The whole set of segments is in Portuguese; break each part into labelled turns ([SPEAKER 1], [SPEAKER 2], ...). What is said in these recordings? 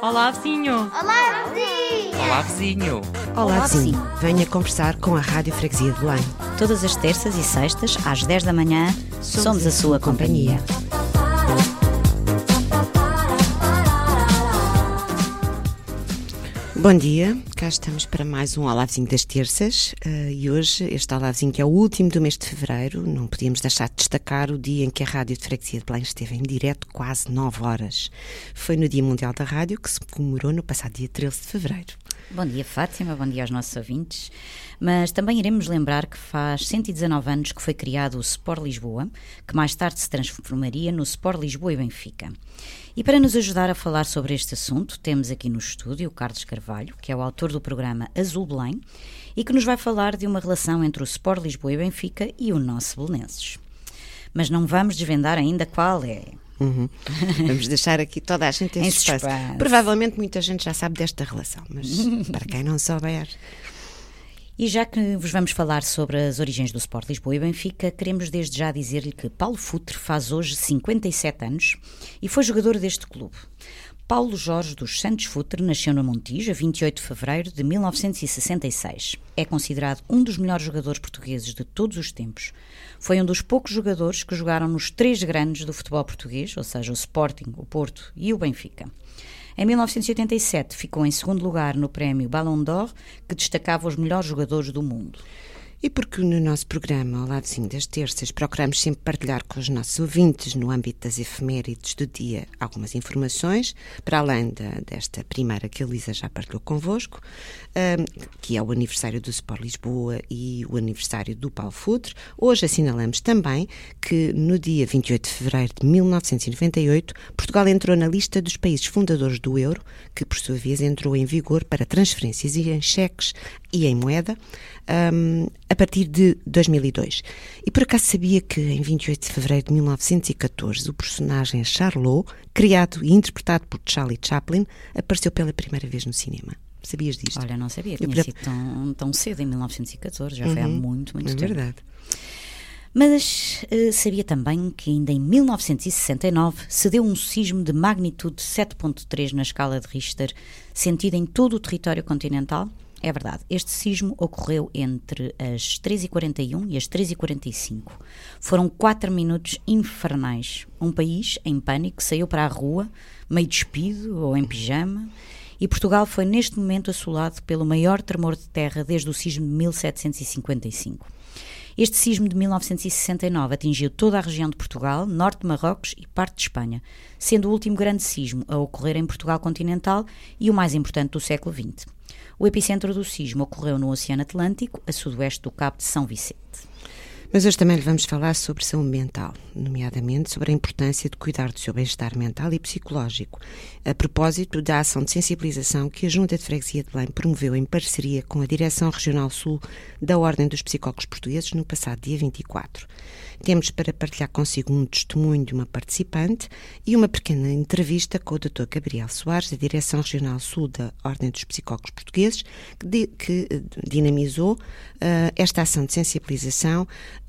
[SPEAKER 1] Olá, vizinho!
[SPEAKER 2] Olá, vizinho!
[SPEAKER 1] Olá, vizinho!
[SPEAKER 3] Olá, vizinho! Venha conversar com a Rádio Freguesia de Belém.
[SPEAKER 4] Todas as terças e sextas, às 10 da manhã, somos a sua companhia.
[SPEAKER 3] Bom dia, cá estamos para mais um Olá Vizinho das terças e hoje este Olá Vizinho, que é o último do mês de fevereiro, não podíamos deixar de destacar o dia em que a Rádio de Freguesia de Belém esteve em direto quase 9 horas. Foi no Dia Mundial da Rádio que se comemorou no passado dia 13 de fevereiro.
[SPEAKER 4] Bom dia, Fátima, bom dia aos nossos ouvintes. Mas também iremos lembrar que faz 119 anos que foi criado o Sport Lisboa, que mais tarde se transformaria no Sport Lisboa e Benfica. E para nos ajudar a falar sobre este assunto, temos aqui no estúdio o Carlos Carvalho, que é o autor do programa Azul Belém, e que nos vai falar de uma relação entre o Sport Lisboa e Benfica e o nosso Belenenses. Mas não vamos desvendar ainda qual é.
[SPEAKER 3] Vamos deixar aqui toda a gente em suspense. Provavelmente muita gente já sabe desta relação, mas para quem não souber...
[SPEAKER 4] E já que vos vamos falar sobre as origens do Sport Lisboa e Benfica, queremos desde já dizer-lhe que Paulo Futre faz hoje 57 anos e foi jogador deste clube. Paulo Jorge dos Santos Futre nasceu no Montijo a 28 de fevereiro de 1966. É considerado um dos melhores jogadores portugueses de todos os tempos. Foi um dos poucos jogadores que jogaram nos três grandes do futebol português, ou seja, o Sporting, o Porto e o Benfica. Em 1987 ficou em segundo lugar no prémio Ballon d'Or, que destacava os melhores jogadores do mundo.
[SPEAKER 3] E porque no nosso programa, ao ladozinho das terças, procuramos sempre partilhar com os nossos ouvintes, no âmbito das efemérides do dia, algumas informações, para além desta primeira que a Elisa já partilhou convosco, que é o aniversário do Sport Lisboa e o aniversário do Paulo Futre. Hoje assinalamos também que no dia 28 de fevereiro de 1998, Portugal entrou na lista dos países fundadores do euro, que por sua vez entrou em vigor para transferências em cheques e em moeda, a partir de 2002. E por acaso sabia que em 28 de fevereiro de 1914 o personagem Charlot, criado e interpretado por Charlie Chaplin, apareceu pela primeira vez no cinema? Sabias disto?
[SPEAKER 4] Olha, não sabia, tinha sido tão cedo, em 1914, já foi há muito tempo.
[SPEAKER 3] É verdade.
[SPEAKER 4] Mas sabia também que ainda em 1969 se deu um sismo de magnitude 7.3 na escala de Richter, sentido em todo o território continental? É verdade, este sismo ocorreu entre as 3h41 e as 3h45. Foram 4 minutos infernais. Um país em pânico saiu para a rua, meio despido ou em pijama, e Portugal foi neste momento assolado pelo maior tremor de terra desde o sismo de 1755. Este sismo de 1969 atingiu toda a região de Portugal, norte de Marrocos e parte de Espanha, sendo o último grande sismo a ocorrer em Portugal continental e o mais importante do século XX. O epicentro do sismo ocorreu no Oceano Atlântico, a sudoeste do Cabo de São Vicente.
[SPEAKER 3] Mas hoje também lhe vamos falar sobre saúde mental, nomeadamente sobre a importância de cuidar do seu bem-estar mental e psicológico, a propósito da ação de sensibilização que a Junta de Freguesia de Belém promoveu em parceria com a Direção Regional Sul da Ordem dos Psicólogos Portugueses no passado dia 24. Temos para partilhar consigo um testemunho de uma participante e uma pequena entrevista com o Dr. Gabriel Soares, da Direção Regional Sul da Ordem dos Psicólogos Portugueses, que dinamizou esta ação de sensibilização,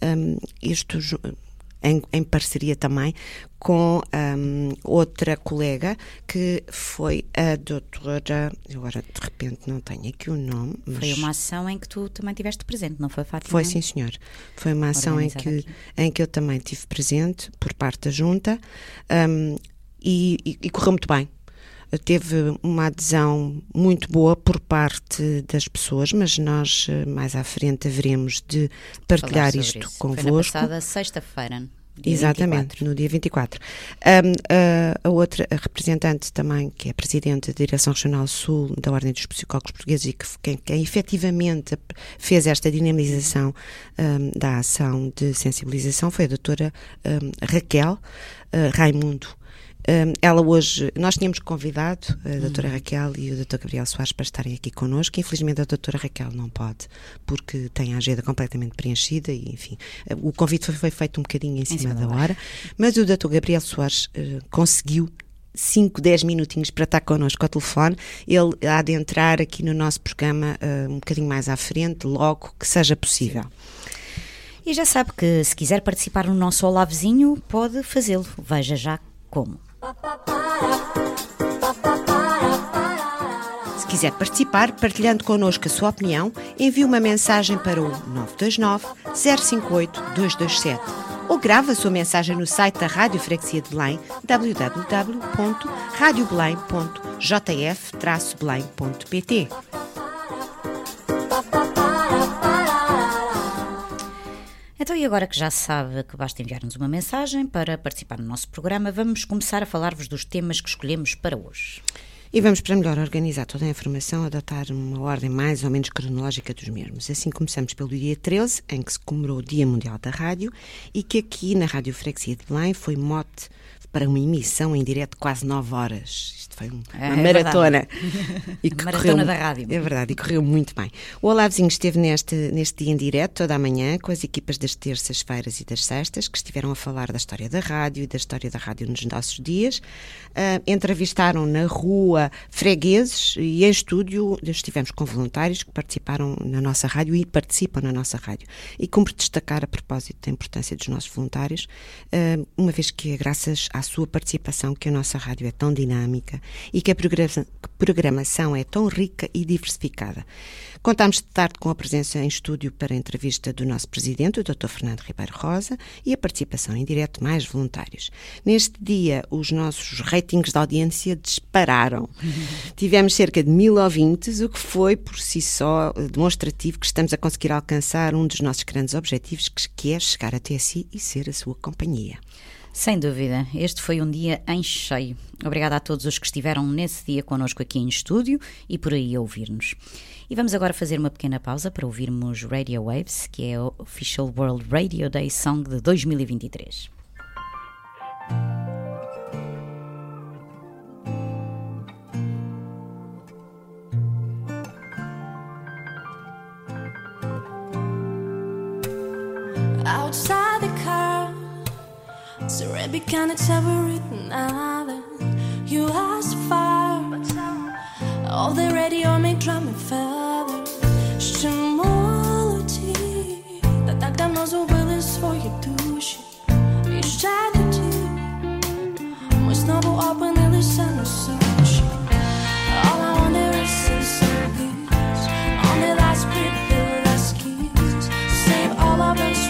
[SPEAKER 3] em parceria também com outra colega, que foi a doutora, agora de repente não tenho aqui o nome, mas
[SPEAKER 4] foi uma ação em que tu também estiveste presente, não foi, Fátima?
[SPEAKER 3] Foi, sim, senhor. Foi uma ação em que eu também estive presente por parte da Junta, e correu muito bem. Teve uma adesão muito boa por parte das pessoas, mas nós mais à frente haveremos de partilhar isto convosco.
[SPEAKER 4] Foi na passada sexta-feira.
[SPEAKER 3] Exatamente, 24. No dia 24. A outra representante também, que é presidente da Direção Regional Sul da Ordem dos Psicólogos Portugueses e quem efetivamente fez esta dinamização da ação de sensibilização, foi a doutora Raquel Raimundo. Ela hoje, nós tínhamos convidado a doutora Raquel e o doutor Gabriel Soares para estarem aqui connosco. Infelizmente a doutora Raquel não pode, porque tem a agenda completamente preenchida e, enfim, o convite foi feito um bocadinho em cima da hora, mas o doutor Gabriel Soares conseguiu 5, 10 minutinhos para estar connosco ao telefone. Ele há de entrar aqui no nosso programa um bocadinho mais à frente, logo que seja possível.
[SPEAKER 4] E já sabe que se quiser participar no nosso Olá Vizinho, pode fazê-lo. Veja já como.
[SPEAKER 3] quiser participar, partilhando connosco a sua opinião, envie uma mensagem para o 929 058 227 ou grave a sua mensagem no site da Rádio Freguesia de Belém, www.radiobelém.jf-belém.pt.
[SPEAKER 4] Então, e agora que já sabe que basta enviar-nos uma mensagem para participar no nosso programa, vamos começar a falar-vos dos temas que escolhemos para hoje.
[SPEAKER 3] E vamos, para melhor organizar toda a informação, adotar uma ordem mais ou menos cronológica dos mesmos. Assim começamos pelo dia 13, em que se comemorou o Dia Mundial da Rádio, e que aqui na Rádio Freguesia de Belém foi mote para uma emissão em direto de quase 9 horas. Isto foi uma maratona.
[SPEAKER 4] E que maratona da rádio.
[SPEAKER 3] É verdade, e correu muito bem. O Olavezinho esteve neste dia em direto, toda a manhã, com as equipas das terças-feiras e das sextas, que estiveram a falar da história da rádio e da história da rádio nos nossos dias. Entrevistaram na rua fregueses e em estúdio estivemos com voluntários que participaram na nossa rádio e participam na nossa rádio. E cumpre destacar, a propósito da importância dos nossos voluntários, uma vez que é graças à sua participação que a nossa rádio é tão dinâmica e que a programação é tão rica e diversificada. Contámos de tarde com a presença em estúdio para a entrevista do nosso presidente, o Dr. Fernando Ribeiro Rosa, e a participação em direto de mais voluntários. Neste dia, os nossos ratings de audiência dispararam. Tivemos cerca de 1000 ouvintes, o que foi, por si só, demonstrativo que estamos a conseguir alcançar um dos nossos grandes objetivos, que é chegar até si e ser a sua companhia.
[SPEAKER 4] Sem dúvida, este foi um dia em cheio. Obrigada a todos os que estiveram nesse dia connosco aqui em estúdio e por aí a ouvir-nos. E vamos agora fazer uma pequena pausa para ouvirmos Radio Waves, que é o Official World Radio Day Song de 2023.
[SPEAKER 1] Outside the car, it's Arabic and it's ever written nada. You ask far, all the radio make drum and feather. Shemolity, that tak knows what will is for your douche. You shed the tea, my snowball up and then listen to sushi. All I want there is some peace. On the last bit, the last keys. Save all of us.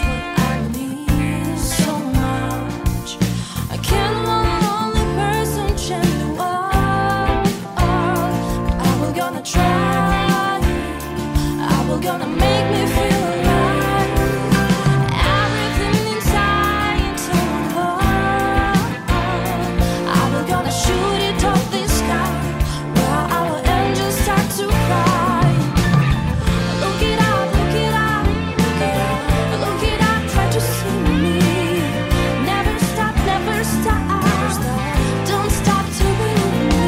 [SPEAKER 1] Gonna make me feel alive. Everything inside turn on. I will gonna shoot it off the sky, where our angels start to cry. Look it up, look it up, look it up, look it up. Try to see me. Never stop, never stop. Don't stop to believe me.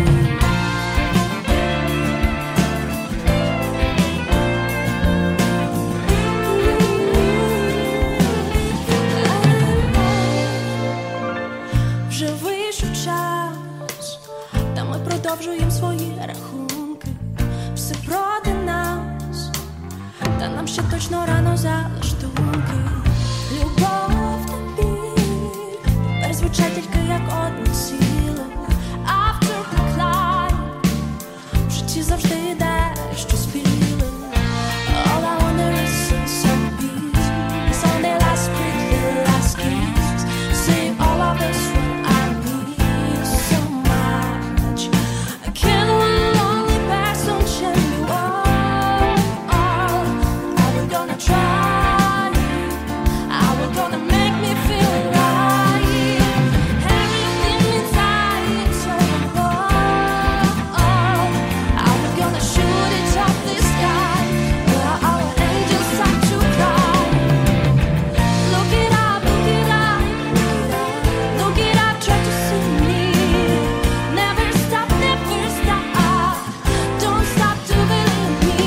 [SPEAKER 1] Продовжуємо свої рахунки, все проти нас, та нам ще точно рано залаштунки. Любов та біль тепер звучать тільки як одні сили. After the climb в житті завжди йде щось біле. All I wonder is some peace. It's on the last breath, the last kiss. Save all of us what I need so much. Can one lonely person change the world? I will gonna try. I will gonna make me feel right. Everything inside is overflow. I will gonna shoot it off the sky, where our angels start to cry. Look it up, look it up, look it up, try to see me. Never stop, never stop. Don't stop to believe me.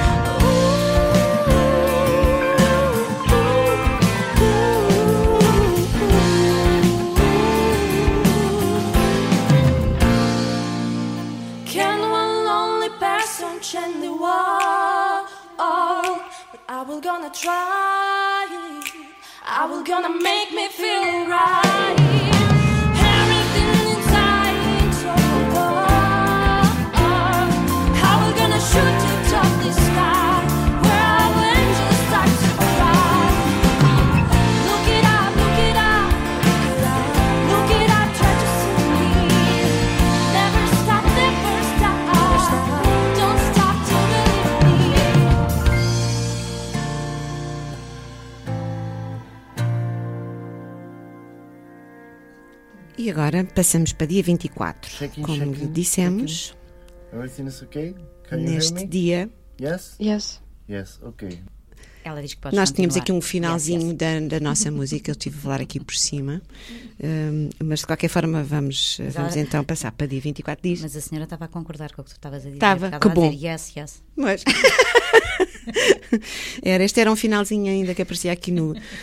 [SPEAKER 1] Can one lonely person change the world? But I will gonna try. I will gonna make me feel right. Everything inside is overflow.
[SPEAKER 3] E agora passamos para dia 24. Como lhe dissemos,
[SPEAKER 2] Everything is okay? Can you hear
[SPEAKER 3] neste
[SPEAKER 2] me?
[SPEAKER 3] dia
[SPEAKER 2] Yes?
[SPEAKER 5] Yes.
[SPEAKER 2] Yes, okay.
[SPEAKER 4] Ela diz que pode
[SPEAKER 3] nós tínhamos
[SPEAKER 4] continuar.
[SPEAKER 3] aqui um finalzinho
[SPEAKER 4] Yes, yes.
[SPEAKER 3] Da nossa música, eu estive a falar aqui por cima, mas de qualquer forma vamos então passar para dia 24 dias.
[SPEAKER 4] Mas a senhora estava a concordar com o que tu estavas a dizer.
[SPEAKER 3] Estava,
[SPEAKER 4] Ficava
[SPEAKER 3] que
[SPEAKER 4] a
[SPEAKER 3] bom.
[SPEAKER 4] dizer yes, yes.
[SPEAKER 3] Mas este era um finalzinho ainda que aparecia aqui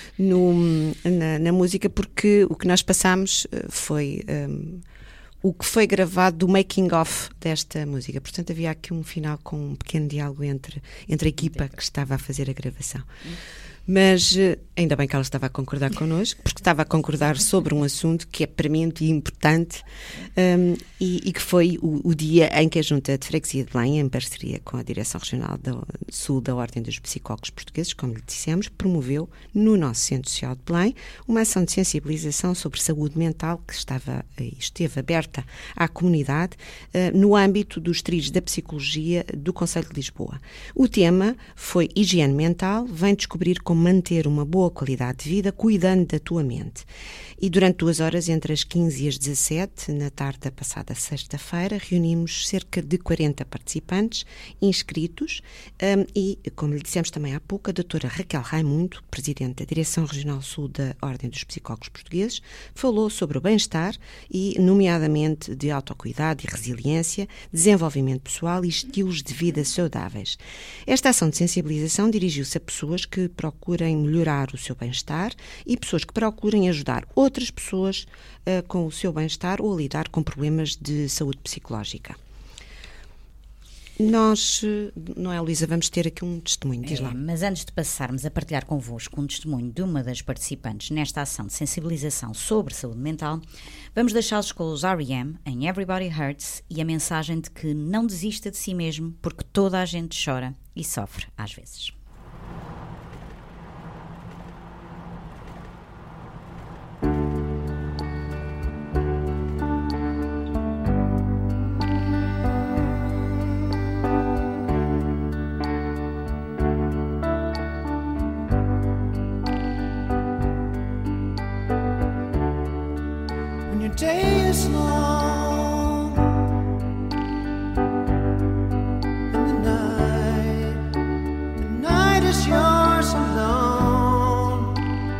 [SPEAKER 3] na música, porque o que nós passámos foi o que foi gravado do making of desta música. Portanto, havia aqui um final com um pequeno diálogo entre a equipa que estava a fazer a gravação. Mas ainda bem que ela estava a concordar connosco, porque estava a concordar sobre um assunto que é premente e importante, e que foi o dia em que a Junta de Freguesia de Belém, em parceria com a Direção Regional do Sul da Ordem dos Psicólogos Portugueses, como lhe dissemos, promoveu no nosso Centro Social de Belém uma ação de sensibilização sobre saúde mental que esteve aberta à comunidade no âmbito dos trilhos da psicologia do Concelho de Lisboa. O tema foi higiene mental, vem descobrir como manter uma boa qualidade de vida cuidando da tua mente. E durante 2 horas, entre as 15 e as 17, na tarde da passada sexta-feira, reunimos cerca de 40 participantes inscritos e, como lhe dissemos também há pouco, a doutora Raquel Raimundo, presidente da Direção Regional Sul da Ordem dos Psicólogos Portugueses, falou sobre o bem-estar e, nomeadamente, de autocuidado e resiliência, desenvolvimento pessoal e estilos de vida saudáveis. Esta ação de sensibilização dirigiu-se a pessoas que procurem melhorar o seu bem-estar e pessoas que procurem ajudar outras pessoas com o seu bem-estar ou a lidar com problemas de saúde psicológica. Nós, não é, Luísa, vamos ter aqui um testemunho, diz lá.
[SPEAKER 4] Mas antes de passarmos a partilhar convosco um testemunho de uma das participantes nesta ação de sensibilização sobre saúde mental, vamos deixá-los com os R.E.M. em Everybody Hurts e a mensagem de que não desista de si mesmo, porque toda a gente chora e sofre às vezes.
[SPEAKER 6] Day is long and the night is yours alone.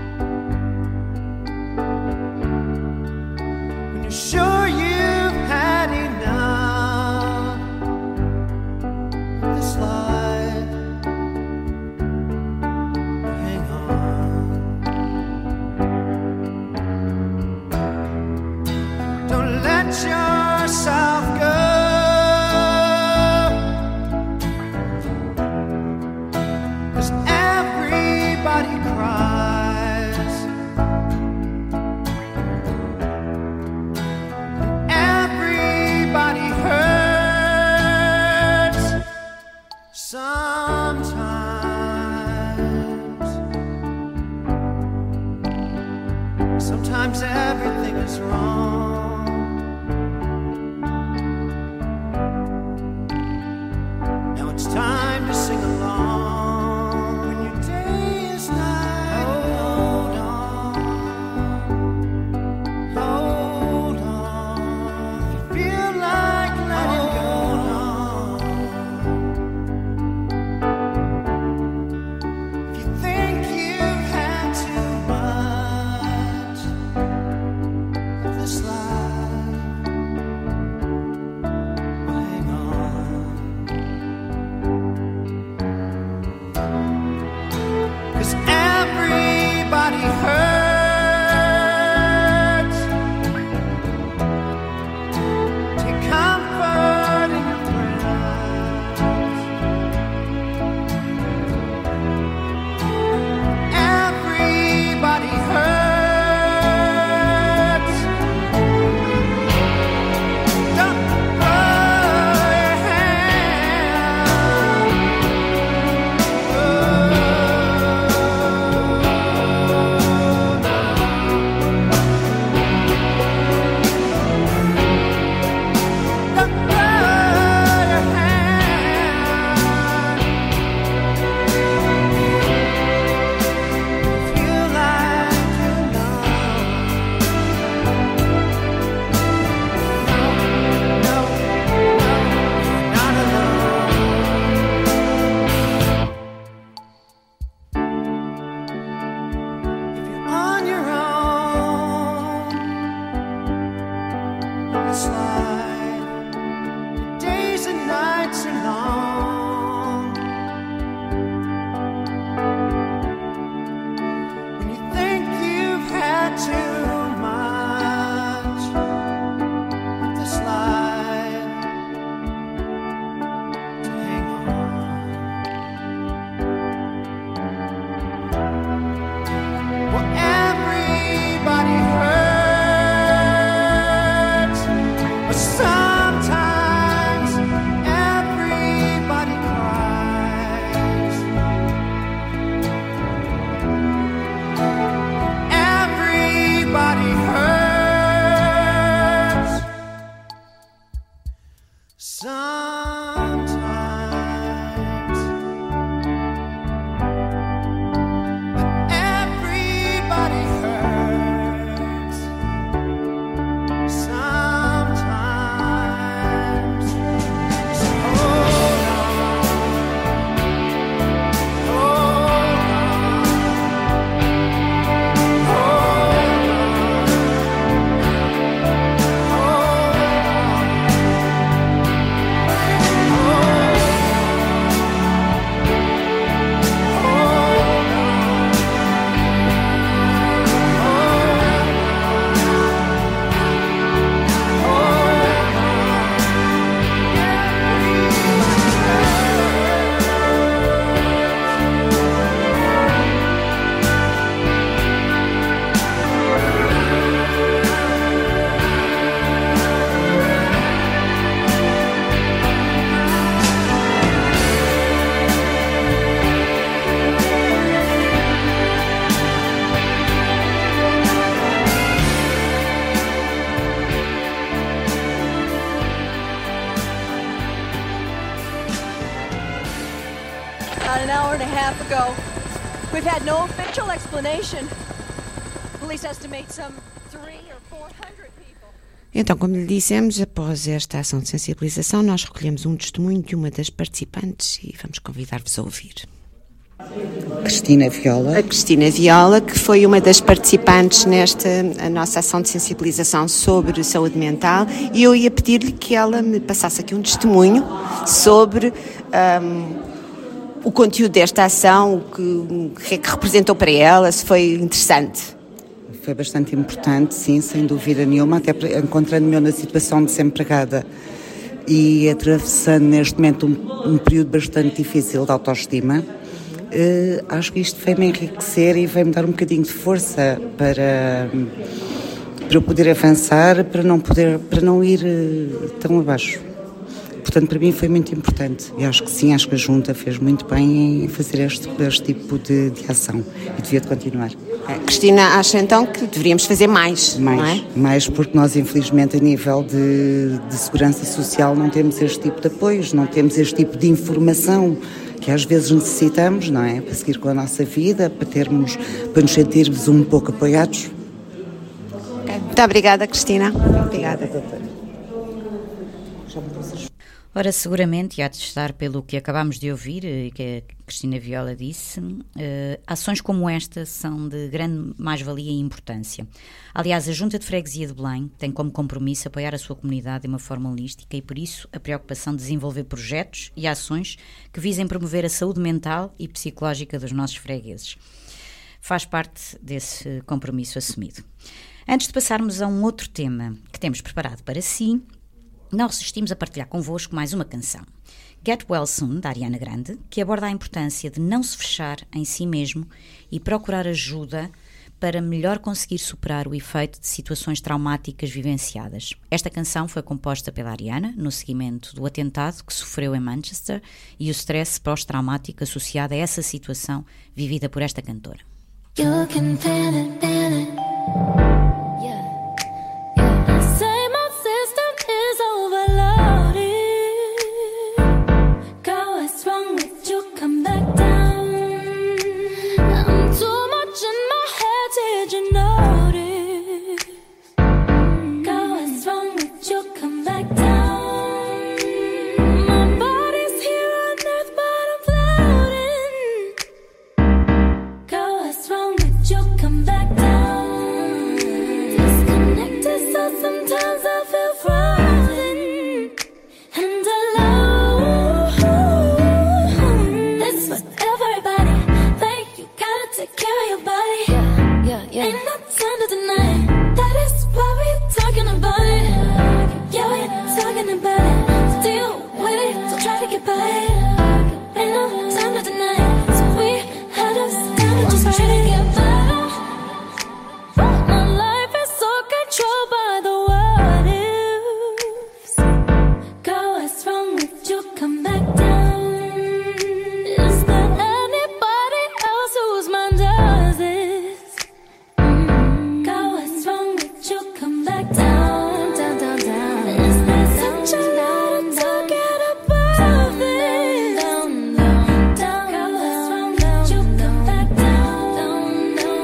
[SPEAKER 6] When you're sure you've had enough of this life, hang on. Don't let yourself go, 'cause everybody cries, and everybody hurts sometimes everything is wrong. Time to sing along. When your day is night, hold on. You feel like letting go. If you think you've had too much of this life,
[SPEAKER 5] ago. We've had no official explanation. Police estimate some 300 or 400 people.
[SPEAKER 3] Então, como lhe dissemos, após esta ação de sensibilização, nós recolhemos um testemunho de uma das participantes e vamos convidar-vos a ouvir.
[SPEAKER 7] Cristina Viola.
[SPEAKER 3] A Cristina Viola, que foi uma das participantes nesta a nossa ação de sensibilização sobre saúde mental, e eu ia pedir-lhe que ela me passasse aqui um testemunho sobre o conteúdo desta ação, o que é que representou para ela, se foi interessante.
[SPEAKER 7] Foi bastante importante, sim, sem dúvida nenhuma, até encontrando-me eu na situação de desempregada e atravessando neste momento um período bastante difícil de autoestima. Acho que isto veio-me enriquecer e veio-me dar um bocadinho de força para eu poder avançar, para não ir tão abaixo. Portanto, para mim foi muito importante e acho que sim, acho que a Junta fez muito bem em fazer este tipo de ação e devia de continuar.
[SPEAKER 3] Cristina acha então que deveríamos fazer mais, não é?
[SPEAKER 7] Mais, porque nós infelizmente a nível de segurança social não temos este tipo de apoios, não temos este tipo de informação que às vezes necessitamos, não é? Para seguir com a nossa vida, para nos sentirmos um pouco apoiados.
[SPEAKER 3] Muito obrigada, Cristina. Obrigada, doutora.
[SPEAKER 4] Ora, seguramente, e há de estar pelo que acabámos de ouvir, que a Cristina Viola disse, ações como esta são de grande mais-valia e importância. Aliás, a Junta de Freguesia de Belém tem como compromisso apoiar a sua comunidade de uma forma holística e, por isso, a preocupação de desenvolver projetos e ações que visem promover a saúde mental e psicológica dos nossos fregueses. Faz parte desse compromisso assumido. Antes de passarmos a um outro tema que temos preparado para si, nós resistimos a partilhar convosco mais uma canção, Get Well Soon, da Ariana Grande, que aborda a importância de não se fechar em si mesmo e procurar ajuda para melhor conseguir superar o efeito de situações traumáticas vivenciadas. Esta canção foi composta pela Ariana no seguimento do atentado que sofreu em Manchester e o stress pós-traumático associado a essa situação vivida por esta cantora.
[SPEAKER 1] You can feel it, feel it. Yeah. Say my system is overloaded. Girl, what's wrong with you? Come back down. I'm too much in my head, did you notice? Girl, what's wrong with you? Come back down. My body's here on earth, but I'm floating. Girl, what's wrong with you? Come back down. Disconnected, so sometimes I feel frozen and alone. It's for everybody. Like you gotta take care of your body. Yeah. Ain't no time to deny. That is why we're talking about it. Yeah, we're talking about it. Deal with it, so try to get by it. Ain't no time to deny. So we had us down and just try to get by. My life is so controlled by the what ifs. Girl, what's wrong with you? Come back down. Is there anybody else whose mind does this? Girl, what's wrong with you? Come back down, down, down, down. Is there such a lot to get above it? Down, down, down. Girl, what's wrong with you? Come back down, down, down.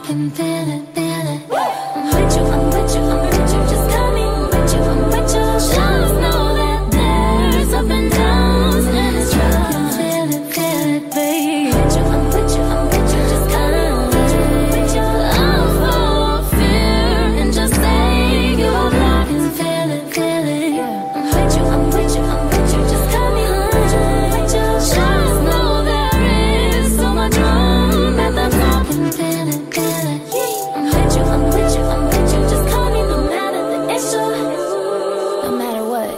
[SPEAKER 1] can feel it, feel it. I'm with you, I'm with you, I'm with you. Just call me, I'm with you, I'm with you. Just know that there's up and downs and it's true. I can feel it, babe. I'm with you, I'm with you, I'm with you. Just call me, I'm with you, I'm with you. I'll fall fear and just say you're black. I can feel it, feel it. I'm with you, I'm with you, I'm with you. Just call me, I'm with you, I'm with you. Just know there is so much room at the top. I can feel it, feel it. I'm with you, I'm with you, I'm with you. Just call me no matter the issue, no matter what.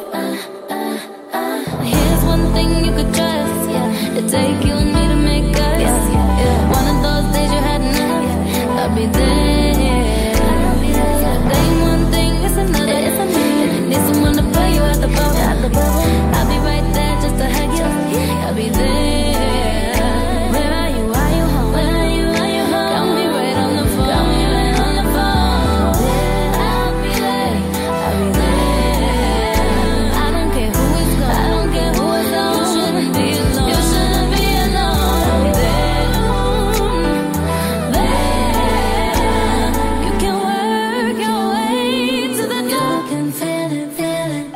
[SPEAKER 1] Here's one thing you could trust, yeah. It take you and me to make us, yeah. One of those days you had enough, I'll be there. It ain't one thing, it's another. If you need someone to pull you out the bubble, I'll be right there just to hug you. I'll be there. Where are you? Are you home? Where are you? Are you home? Call me right on the phone. Call me right on the phone. I'll be there. I'll be there. I don't care who is gone. I don't care who is on. You shouldn't be alone. You shouldn't be alone. I'll be there. You can work your way to the top. You can feel it, feel it.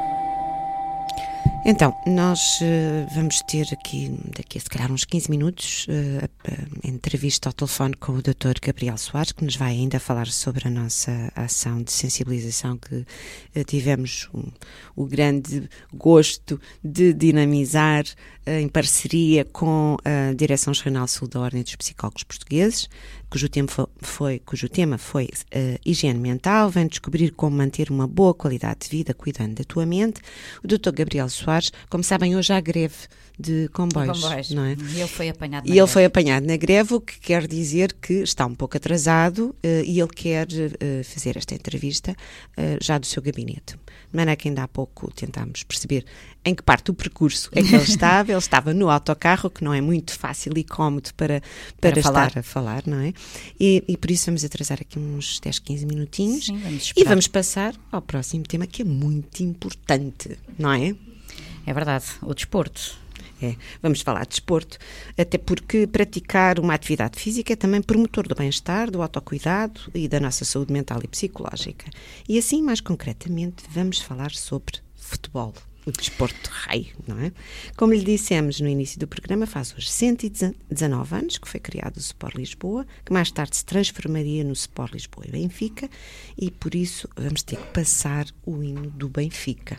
[SPEAKER 3] Então, nós vamos ter aqui, daqui a se calhar uns 15 minutos, a entrevista ao telefone com o Dr. Gabriel Soares, que nos vai ainda falar sobre a nossa ação de sensibilização que tivemos o grande gosto de dinamizar em parceria com a Direção Regional Sul da Ordem dos Psicólogos Portugueses, cujo tema foi higiene mental. Vem descobrir como manter uma boa qualidade de vida cuidando da tua mente. O Dr. Gabriel Soares, como sabem, hoje há greve de comboios, não é?
[SPEAKER 4] E ele foi apanhado na
[SPEAKER 3] greve. Ele foi apanhado na greve, o que quer dizer que está um pouco atrasado e ele quer fazer esta entrevista já do seu gabinete. De maneira que ainda há pouco tentámos perceber em que parte do percurso é que ele estava. Ele estava no autocarro, que não é muito fácil e cómodo para estar a falar, não é? E por isso vamos atrasar aqui uns 10, 15 minutinhos.
[SPEAKER 4] Sim, vamos
[SPEAKER 3] e vamos passar ao próximo tema, que é muito importante, não é?
[SPEAKER 4] É verdade, o desporto.
[SPEAKER 3] Vamos falar de desporto, até porque praticar uma atividade física é também promotor do bem-estar, do autocuidado e da nossa saúde mental e psicológica. E assim, mais concretamente, vamos falar sobre futebol, o desporto rei, não é? Como lhe dissemos no início do programa, faz hoje 119 anos que foi criado o Sport Lisboa, que mais tarde se transformaria no Sport Lisboa e Benfica, e por isso vamos ter que passar o hino do Benfica.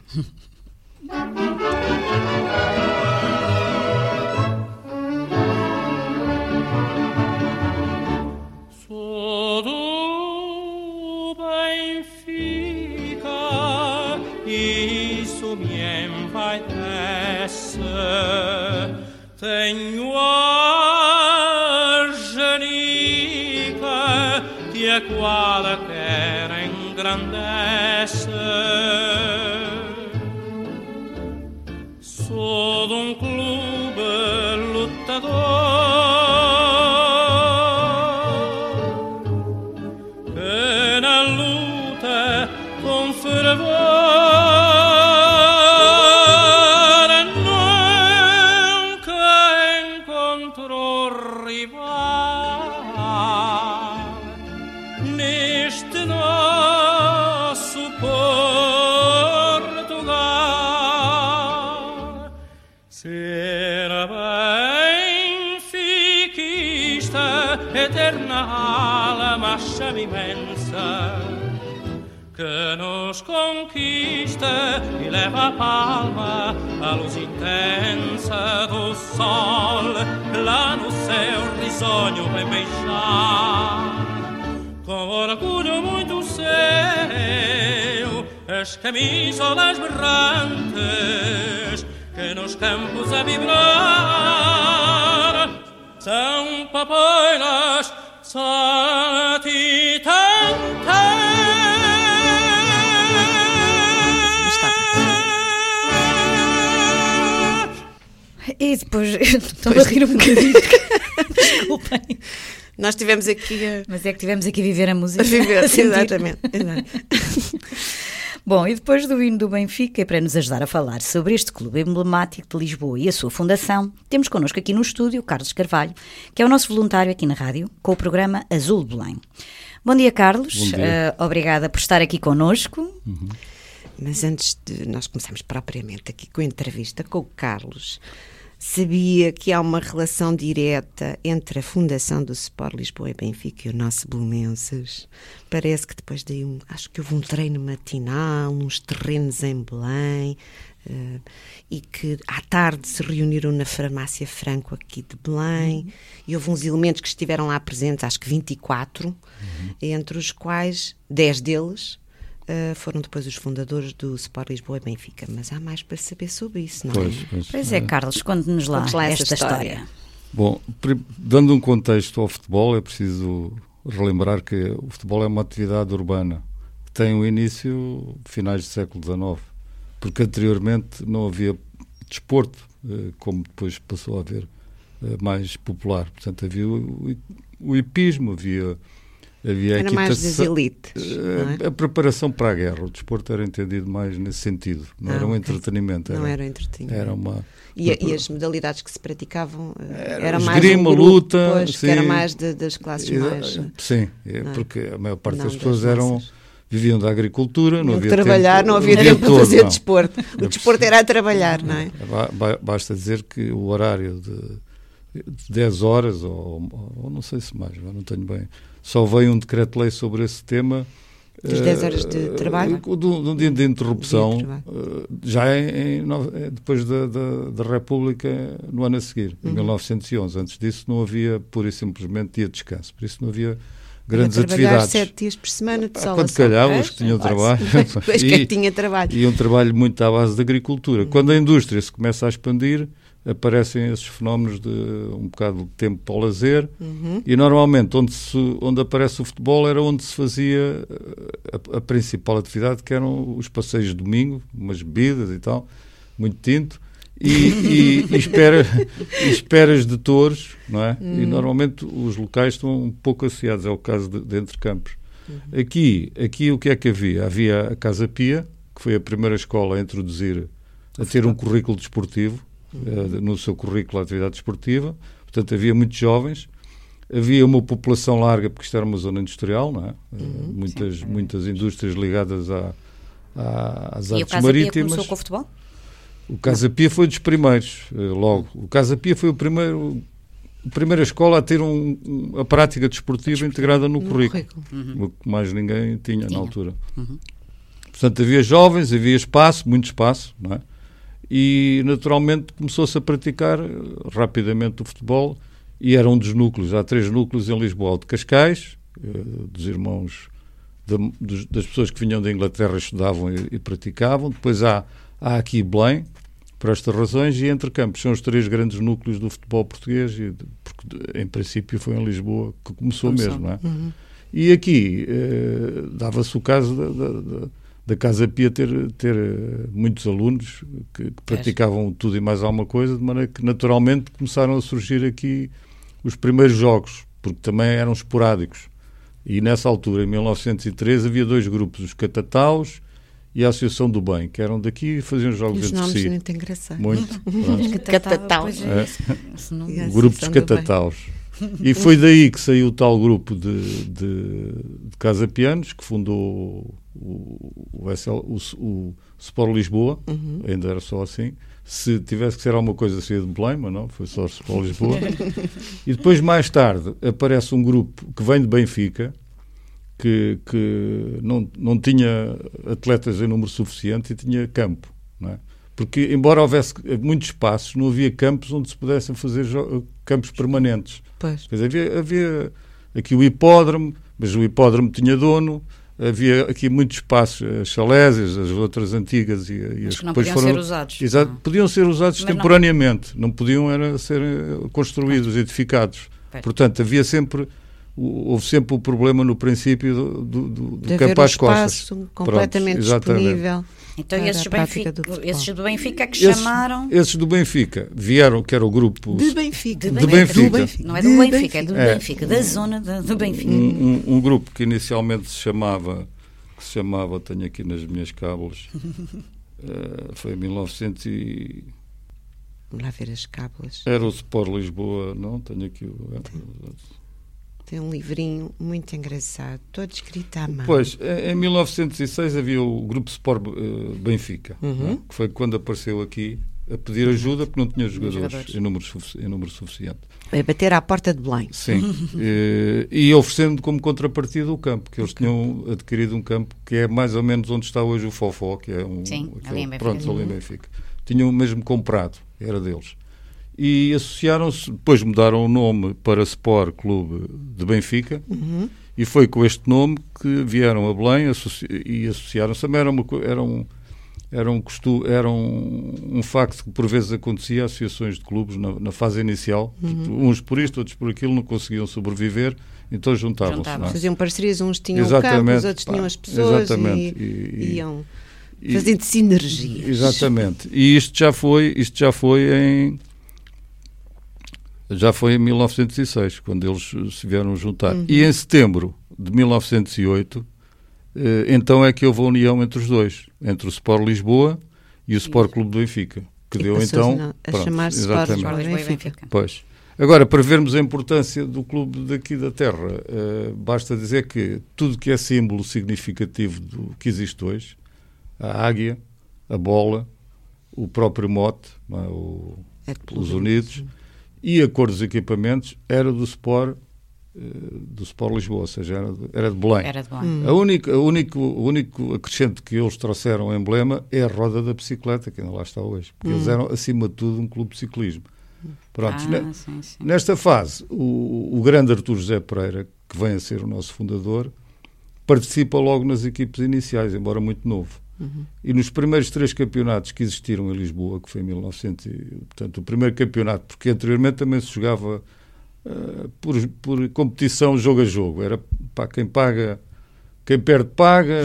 [SPEAKER 8] Sou do Benfica, isso me envaidece. Tenho a argenica que a qualquer engrandece. Sou de um clube lutador que na luta com fervor nunca encontrou rival neste nosso Portugal. Ser benfiquista, eterna alma, chama imensa, que nos conquista e leva a palma a luz intensa do sol, lá no céu risonho vem beijar, com orgulho muito seu, as camisolas berrantes que nos campos a vibrar são papoilas saltitantes.
[SPEAKER 4] E depois estou a rir um bocadinho. Desculpem.
[SPEAKER 3] Nós tivemos aqui
[SPEAKER 4] Mas é que tivemos aqui a viver a música.
[SPEAKER 3] A viver, exatamente.
[SPEAKER 4] Bom, e depois do hino do Benfica, para nos ajudar a falar sobre este clube emblemático de Lisboa e a sua fundação, temos connosco aqui no estúdio o Carlos Carvalho, que é o nosso voluntário aqui na rádio, com o programa Azul de Belém. Bom dia, Carlos.
[SPEAKER 9] Bom dia.
[SPEAKER 4] Obrigada por estar aqui connosco.
[SPEAKER 9] Uhum.
[SPEAKER 3] Mas antes de nós começarmos propriamente aqui com a entrevista com o Carlos, sabia que há uma relação direta entre a fundação do Sport Lisboa e Benfica e o nosso Belenenses? Parece que depois daí, acho que houve um treino matinal, uns terrenos em Belém, e que à tarde se reuniram na farmácia Franco aqui de Belém, e houve uns elementos que estiveram lá presentes, acho que 24, entre os quais 10 deles foram depois os fundadores do Sport Lisboa e Benfica. Mas há mais para saber sobre isso, não é?
[SPEAKER 4] Pois é, Carlos, conte-nos lá esta história.
[SPEAKER 9] Bom, dando um contexto ao futebol, é preciso relembrar que o futebol é uma atividade urbana que tem um início finais do século XIX, porque anteriormente não havia desporto, como depois passou a haver mais popular. Portanto, havia o hipismo, havia
[SPEAKER 3] era mais das elite,
[SPEAKER 9] a preparação para a guerra. O desporto era entendido mais nesse sentido. Não era um entretenimento.
[SPEAKER 3] Era entretenimento.
[SPEAKER 9] Era uma...
[SPEAKER 3] E as modalidades que se praticavam era mais
[SPEAKER 9] esgrima, luta, sim,
[SPEAKER 3] que era mais das classes mais...
[SPEAKER 9] Sim, porque a maior parte das pessoas viviam da agricultura, não havia
[SPEAKER 3] trabalhar,
[SPEAKER 9] tempo,
[SPEAKER 3] não havia tempo para fazer desporto. O desporto era a trabalhar, não é?
[SPEAKER 9] Basta dizer que o horário de 10 horas, ou não sei se mais, não tenho bem... Só veio um decreto-lei sobre esse tema.
[SPEAKER 3] Das 10 horas de trabalho?
[SPEAKER 9] Do dia de interrupção, já depois da República, no ano a seguir, em 1911. Antes disso não havia pura e simplesmente dia de descanso. Por isso não havia grandes atividades.
[SPEAKER 3] 7 dias por semana de sol.
[SPEAKER 9] Quando calhava, os que tinham trabalho.
[SPEAKER 3] Pois quem tinha trabalho.
[SPEAKER 9] E um trabalho muito à base da agricultura. Quando a indústria se começa a expandir, aparecem esses fenómenos de um bocado de tempo para o lazer, e normalmente onde aparece o futebol era onde se fazia a principal atividade, que eram os passeios de domingo, umas bebidas e tal, muito tinto, e esperas de touros, não é? E normalmente os locais estão um pouco associados, é o caso de Entre Campos. Aqui o que é que havia? Havia a Casa Pia, que foi a primeira escola a introduzir, a ter um currículo desportivo, no seu currículo a atividade desportiva. Portanto, havia muitos jovens, havia uma população larga, porque isto era uma zona industrial, não é? Muitas indústrias ligadas às artes marítimas. E o Casa Pia
[SPEAKER 4] começou com o futebol?
[SPEAKER 9] O Casa Pia foi dos primeiros, logo. O Casa Pia foi a primeira escola a ter a prática desportiva integrada no currículo. O que mais ninguém tinha na altura. Portanto, havia jovens, havia espaço, muito espaço, não é? E naturalmente começou-se a praticar rapidamente o futebol, e era um dos núcleos. Há 3 núcleos em Lisboa: o de Cascais, dos irmãos das pessoas que vinham da Inglaterra, estudavam e praticavam. Depois há aqui Belém, por estas razões, e Entre Campos. São os 3 grandes núcleos do futebol português, porque em princípio foi em Lisboa que começou mesmo, não é? E aqui dava-se o caso da Casa Pia ter muitos alunos que praticavam tudo e mais alguma coisa, de maneira que naturalmente começaram a surgir aqui os primeiros jogos, porque também eram esporádicos. E nessa altura, em 1913, havia 2 grupos, os Catataus e a Associação do Bem, que eram daqui e faziam jogos entre si. Os
[SPEAKER 3] nomes muito engraçados.
[SPEAKER 9] Muito.
[SPEAKER 3] Catataus.
[SPEAKER 9] O grupo dos Catataus. E foi daí que saiu o tal grupo de Casa Pianos, que fundou o Sport Lisboa, ainda era só assim. Se tivesse que ser alguma coisa, seria de Belém, mas não, foi só o Sport Lisboa. E depois, mais tarde, aparece um grupo que vem de Benfica, que não tinha atletas em número suficiente e tinha campo, não é? Porque, embora houvesse muitos espaços, não havia campos onde se pudessem fazer campos permanentes.
[SPEAKER 3] Pois.
[SPEAKER 9] Havia aqui o hipódromo, mas o hipódromo tinha dono. Havia aqui muitos espaços, as chalésias, as outras antigas, e as
[SPEAKER 4] que não podiam ser usados.
[SPEAKER 9] Exato, podiam ser usados temporariamente, não podiam ser construídos, edificados. Portanto, houve sempre o problema no princípio do campo às costas.
[SPEAKER 3] Espaço completamente disponível.
[SPEAKER 4] Então esses do Benfica que chamaram...
[SPEAKER 9] Esses do Benfica vieram, que era o grupo...
[SPEAKER 3] De Benfica.
[SPEAKER 4] Não é do Benfica, é do Benfica, da zona do Benfica.
[SPEAKER 9] Um grupo que inicialmente se chamava que se chamava, tenho aqui nas minhas cábulas, foi em 1900 e...
[SPEAKER 3] Vamos lá ver as cábulas.
[SPEAKER 9] Era o Sport Lisboa, não? Tenho aqui
[SPEAKER 3] Tem um livrinho muito engraçado, todo escrito à mão.
[SPEAKER 9] Pois, em 1906 havia o Grupo Sport Benfica, né? Que foi quando apareceu aqui a pedir ajuda porque não tinha jogadores em número suficiente.
[SPEAKER 3] É bater à porta de Belém.
[SPEAKER 9] Sim, e oferecendo como contrapartida o campo, que eles tinham adquirido um campo que é mais ou menos onde está hoje o Fofó, que é
[SPEAKER 4] ali em Benfica.
[SPEAKER 9] Pronto, ali em Benfica. Tinham mesmo comprado, era deles. E associaram-se, depois mudaram o nome para Sport Clube de Benfica, e foi com este nome que vieram a Belém e associaram-se. Também era um facto que por vezes acontecia, associações de clubes na fase inicial, uns por isto, outros por aquilo, não conseguiam sobreviver, então juntavam-se. Não é?
[SPEAKER 3] Faziam parcerias, uns tinham o campo, os outros tinham as pessoas e iam fazendo sinergias.
[SPEAKER 9] Exatamente. E isto já foi em 1906, quando eles se vieram juntar. E em setembro de 1908, então é que houve a união entre os dois, entre o Sport Lisboa e o Sport Clube do Benfica, que deu então
[SPEAKER 3] a chamar-se Sport Lisboa e Benfica.
[SPEAKER 9] Pois. Agora, para vermos a importância do clube daqui da terra, basta dizer que tudo que é símbolo significativo do que existe hoje, a águia, a bola, o próprio mote, os unidos, e a cor dos equipamentos era do Sport Lisboa, ou seja, era de Belém. O único acrescento que eles trouxeram ao emblema é a roda da bicicleta, que ainda lá está hoje, porque eles eram, acima de tudo, um clube de ciclismo. Pronto,
[SPEAKER 4] sim.
[SPEAKER 9] Nesta fase, o grande Artur José Pereira, que vem a ser o nosso fundador, participa logo nas equipes iniciais, embora muito novo. E nos primeiros 3 campeonatos que existiram em Lisboa, que foi em 1900, portanto, o primeiro campeonato, porque anteriormente também se jogava por competição, jogo a jogo. Era quem paga, quem perde paga,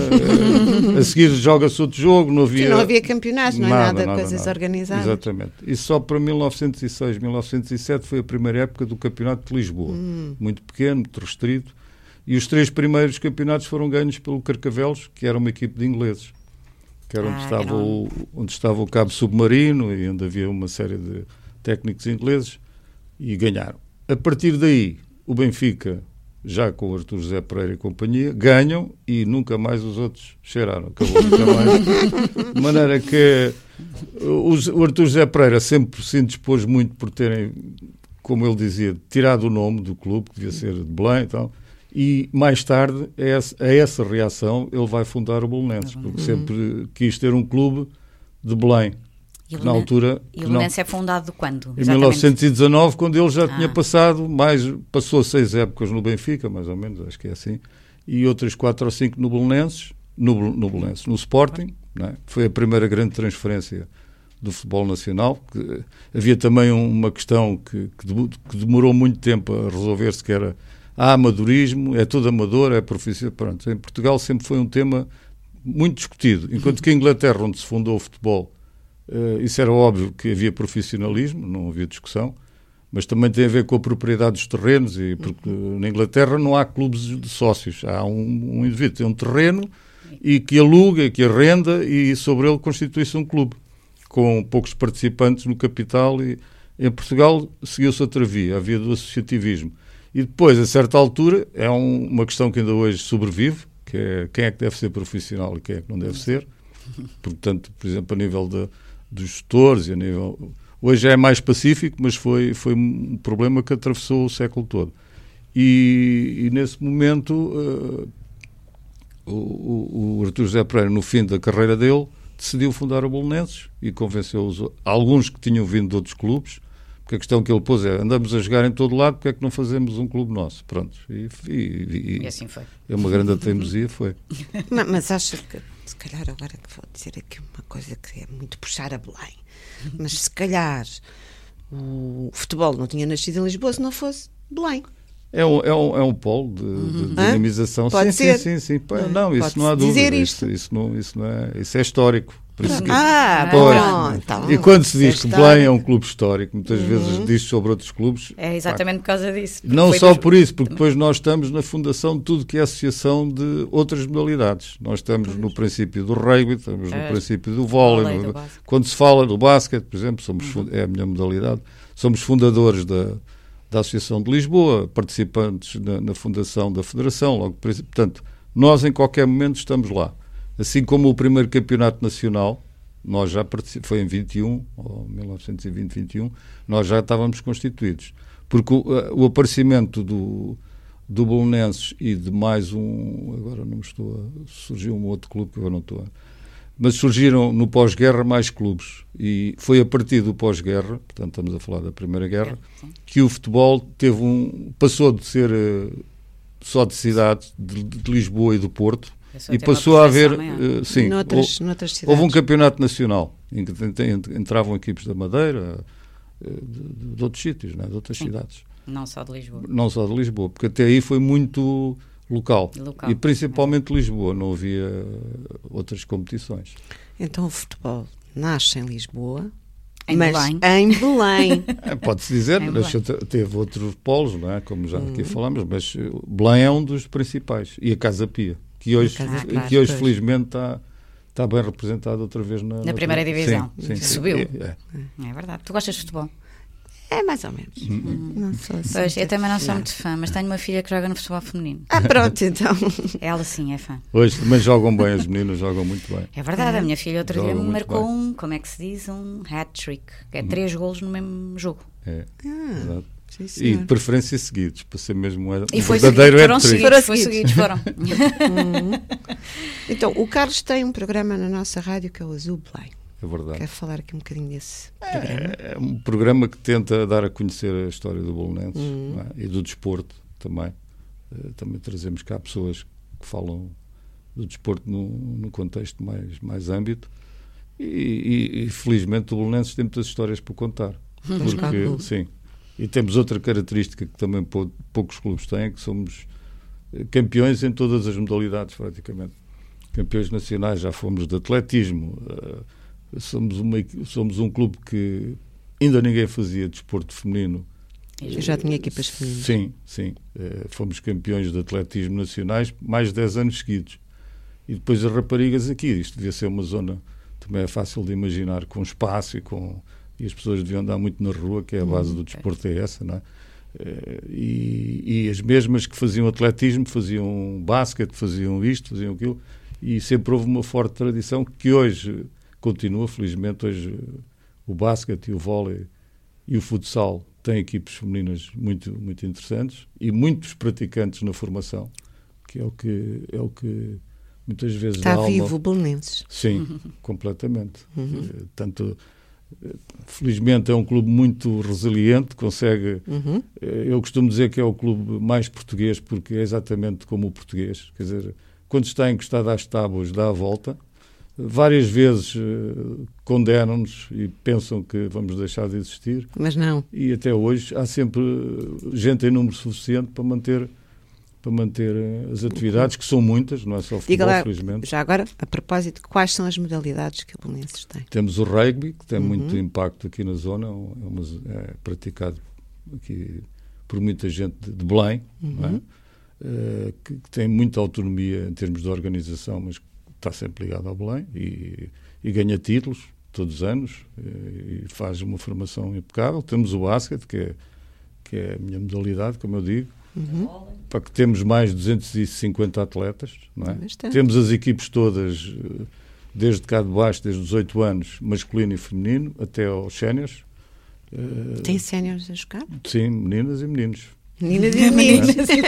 [SPEAKER 9] a seguir joga-se outro jogo, não havia
[SPEAKER 3] campeonatos, não é nada coisas organizadas.
[SPEAKER 9] Exatamente. E só para 1906, 1907 foi a primeira época do campeonato de Lisboa. Muito pequeno, muito restrito. E os 3 primeiros campeonatos foram ganhos pelo Carcavelos, que era uma equipe de ingleses, que era onde estava o cabo submarino e onde havia uma série de técnicos ingleses, e ganharam. A partir daí, o Benfica, já com o Artur José Pereira e companhia, ganham e nunca mais os outros cheiraram. Acabou nunca mais. De maneira que o Artur José Pereira sempre se indispôs muito por terem, como ele dizia, tirado o nome do clube, que devia ser de Belém e tal. E mais tarde, a essa reação, ele vai fundar o Belenenses, porque sempre quis ter um clube de Belém.
[SPEAKER 4] Na altura, e o Belenenses é fundado quando?
[SPEAKER 9] Em 1919, quando ele já tinha passou 6 épocas no Benfica, mais ou menos, acho que é assim, e outras 4 ou 5 no Belenenses, no Sporting, não é? Foi a primeira grande transferência do futebol nacional. Que havia também uma questão que demorou muito tempo a resolver-se, que era amadorismo, é tudo amador, é profissional. Pronto, em Portugal sempre foi um tema muito discutido, enquanto que em Inglaterra, onde se fundou o futebol, isso era óbvio que havia profissionalismo, não havia discussão, mas também tem a ver com a propriedade dos terrenos, e porque na Inglaterra não há clubes de sócios, há um indivíduo, tem um terreno e que aluga, que arrenda, e sobre ele constitui-se um clube, com poucos participantes no capital. E em Portugal seguiu-se outra via, a via do associativismo. E depois, a certa altura, é uma questão que ainda hoje sobrevive, que é quem é que deve ser profissional e quem é que não deve ser. Portanto, por exemplo, a nível dos gestores, a nível... Hoje é mais pacífico, mas foi um problema que atravessou o século todo. E nesse momento, o Artur José Pereira, no fim da carreira dele, decidiu fundar o Belenenses e convenceu alguns que tinham vindo de outros clubes, porque a questão que ele pôs é: andamos a jogar em todo lado, porque é que não fazemos um clube nosso? Pronto.
[SPEAKER 4] E assim foi.
[SPEAKER 9] É uma grande teimosia, foi.
[SPEAKER 3] Mas acho que, se calhar, agora que vou dizer aqui uma coisa que é muito puxar a Belém, mas se calhar o futebol não tinha nascido em Lisboa se não fosse Belém.
[SPEAKER 9] É um polo de dinamização.
[SPEAKER 3] Pode ser.
[SPEAKER 9] Sim. Não, isso não há dúvida.
[SPEAKER 3] Dizer isto.
[SPEAKER 9] Isso não é, isso é histórico. Por isso que-
[SPEAKER 3] pronto. Então,
[SPEAKER 9] e quando se diz que
[SPEAKER 3] esta
[SPEAKER 9] Belém é um clube histórico, muitas vezes diz sobre outros clubes.
[SPEAKER 4] É exatamente por causa disso.
[SPEAKER 9] Não
[SPEAKER 4] Foi
[SPEAKER 9] só
[SPEAKER 4] dos-
[SPEAKER 9] por isso, porque depois nós estamos na fundação de tudo que é associação de outras modalidades. Nós estamos no princípio do rugby, estamos no princípio do vôlei.
[SPEAKER 4] do basquete.
[SPEAKER 9] Quando se fala do basquete, por exemplo, é a minha modalidade, somos fundadores da Associação de Lisboa, participantes na fundação da Federação. Logo, portanto, nós em qualquer momento estamos lá. Assim como o primeiro campeonato nacional, nós já foi em 21, ou 1920-21, nós já estávamos constituídos. Porque o aparecimento do Belenenses e de mais um, agora não me estou a, surgiu um outro clube que eu não estou a, mas surgiram no pós-guerra mais clubes, e foi a partir do pós-guerra, portanto estamos a falar da Primeira Guerra, que o futebol passou de ser só de cidades de Lisboa e do Porto, e passou a haver, sim,
[SPEAKER 3] noutras cidades.
[SPEAKER 9] houve um campeonato nacional em que entravam equipes da Madeira, de outros sítios, não é? De outras cidades.
[SPEAKER 4] Não só de Lisboa.
[SPEAKER 9] Não só de Lisboa, porque até aí foi muito local. E principalmente Lisboa, não havia outras competições.
[SPEAKER 3] Então o futebol nasce em Lisboa,
[SPEAKER 4] Em
[SPEAKER 3] mas
[SPEAKER 4] Belém.
[SPEAKER 3] em Belém.
[SPEAKER 9] Pode-se dizer, mas teve outros polos, não é? Como já aqui falamos, mas Belém é um dos principais. E a Casa Pia, que hoje felizmente está bem representado outra vez na
[SPEAKER 4] primeira divisão.
[SPEAKER 9] Sim,
[SPEAKER 4] Subiu.
[SPEAKER 9] É.
[SPEAKER 4] É verdade. Tu gostas de futebol?
[SPEAKER 3] É mais ou menos. Não sou assim.
[SPEAKER 4] Pois, eu também não sou muito fã, mas tenho uma filha que joga no futebol feminino.
[SPEAKER 3] Pronto, então.
[SPEAKER 4] Ela sim é fã.
[SPEAKER 9] Hoje também jogam bem, as meninas jogam muito bem.
[SPEAKER 4] É verdade, a minha filha outro dia
[SPEAKER 9] Joga
[SPEAKER 4] me
[SPEAKER 9] muito
[SPEAKER 4] marcou
[SPEAKER 9] bem.
[SPEAKER 4] como é que se diz, um hat-trick, que é 3 golos no mesmo jogo.
[SPEAKER 9] É, exato.
[SPEAKER 3] Sim,
[SPEAKER 9] E
[SPEAKER 3] senhor.
[SPEAKER 9] de preferência seguidos, para ser mesmo um
[SPEAKER 4] E foi
[SPEAKER 9] verdadeiro
[SPEAKER 4] seguido,
[SPEAKER 9] hat-trick.
[SPEAKER 4] foram seguidos, foram.
[SPEAKER 3] Então, o Carlos tem um programa na nossa rádio que é o Azul Belém.
[SPEAKER 9] É verdade.
[SPEAKER 3] Quer falar aqui um bocadinho desse programa?
[SPEAKER 9] É um programa que tenta dar a conhecer a história do Belenenses, não é? E do desporto também. Também trazemos cá pessoas que falam do desporto no contexto mais âmbito. E felizmente o Belenenses tem muitas histórias para contar. Porque, sim. E temos outra característica que também poucos clubes têm, que somos campeões em todas as modalidades, praticamente. Campeões nacionais, já fomos de atletismo. Somos um clube que ainda ninguém fazia desporto feminino.
[SPEAKER 3] Eu já tinha equipas femininas.
[SPEAKER 9] Sim. Fomos campeões de atletismo nacionais mais de 10 anos seguidos. E depois as raparigas aqui. Isto devia ser uma zona, também é fácil de imaginar, com espaço e as pessoas deviam andar muito na rua, que é a base do desporto, é essa, não é? E as mesmas que faziam atletismo, faziam basquete, faziam isto, faziam aquilo, e sempre houve uma forte tradição que hoje continua, felizmente. Hoje o basquete e o vôlei e o futsal têm equipes femininas muito, muito interessantes e muitos praticantes na formação, que é o que muitas vezes
[SPEAKER 3] Está
[SPEAKER 9] dá
[SPEAKER 3] vivo o Belenenses.
[SPEAKER 9] Sim, completamente. Tanto, felizmente é um clube muito resiliente, consegue... Eu costumo dizer que é o clube mais português, porque é exatamente como o português. Quer dizer, quando está encostado às tábuas, dá a volta. Várias vezes condenam-nos e pensam que vamos deixar de existir.
[SPEAKER 3] Mas não.
[SPEAKER 9] E até hoje há sempre gente em número suficiente para manter as atividades, que são muitas, não é só futebol,
[SPEAKER 3] Diga lá,
[SPEAKER 9] felizmente.
[SPEAKER 3] já agora, a propósito, quais são as modalidades que o Belenenses tem?
[SPEAKER 9] Temos o rugby, que tem muito impacto aqui na zona, é praticado aqui por muita gente de Belém, não é? Que tem muita autonomia em termos de organização, mas está sempre ligado ao Belém e ganha títulos todos os anos e faz uma formação impecável. Temos o basquete, que é a minha modalidade, como eu digo, para que temos mais de 250 atletas, não é? Temos as equipes todas, desde cá de baixo, desde os 18 anos, masculino e feminino, até aos séniores.
[SPEAKER 3] Tem séniores a jogar?
[SPEAKER 9] Sim, meninas e meninos.
[SPEAKER 3] Meninas e meninos.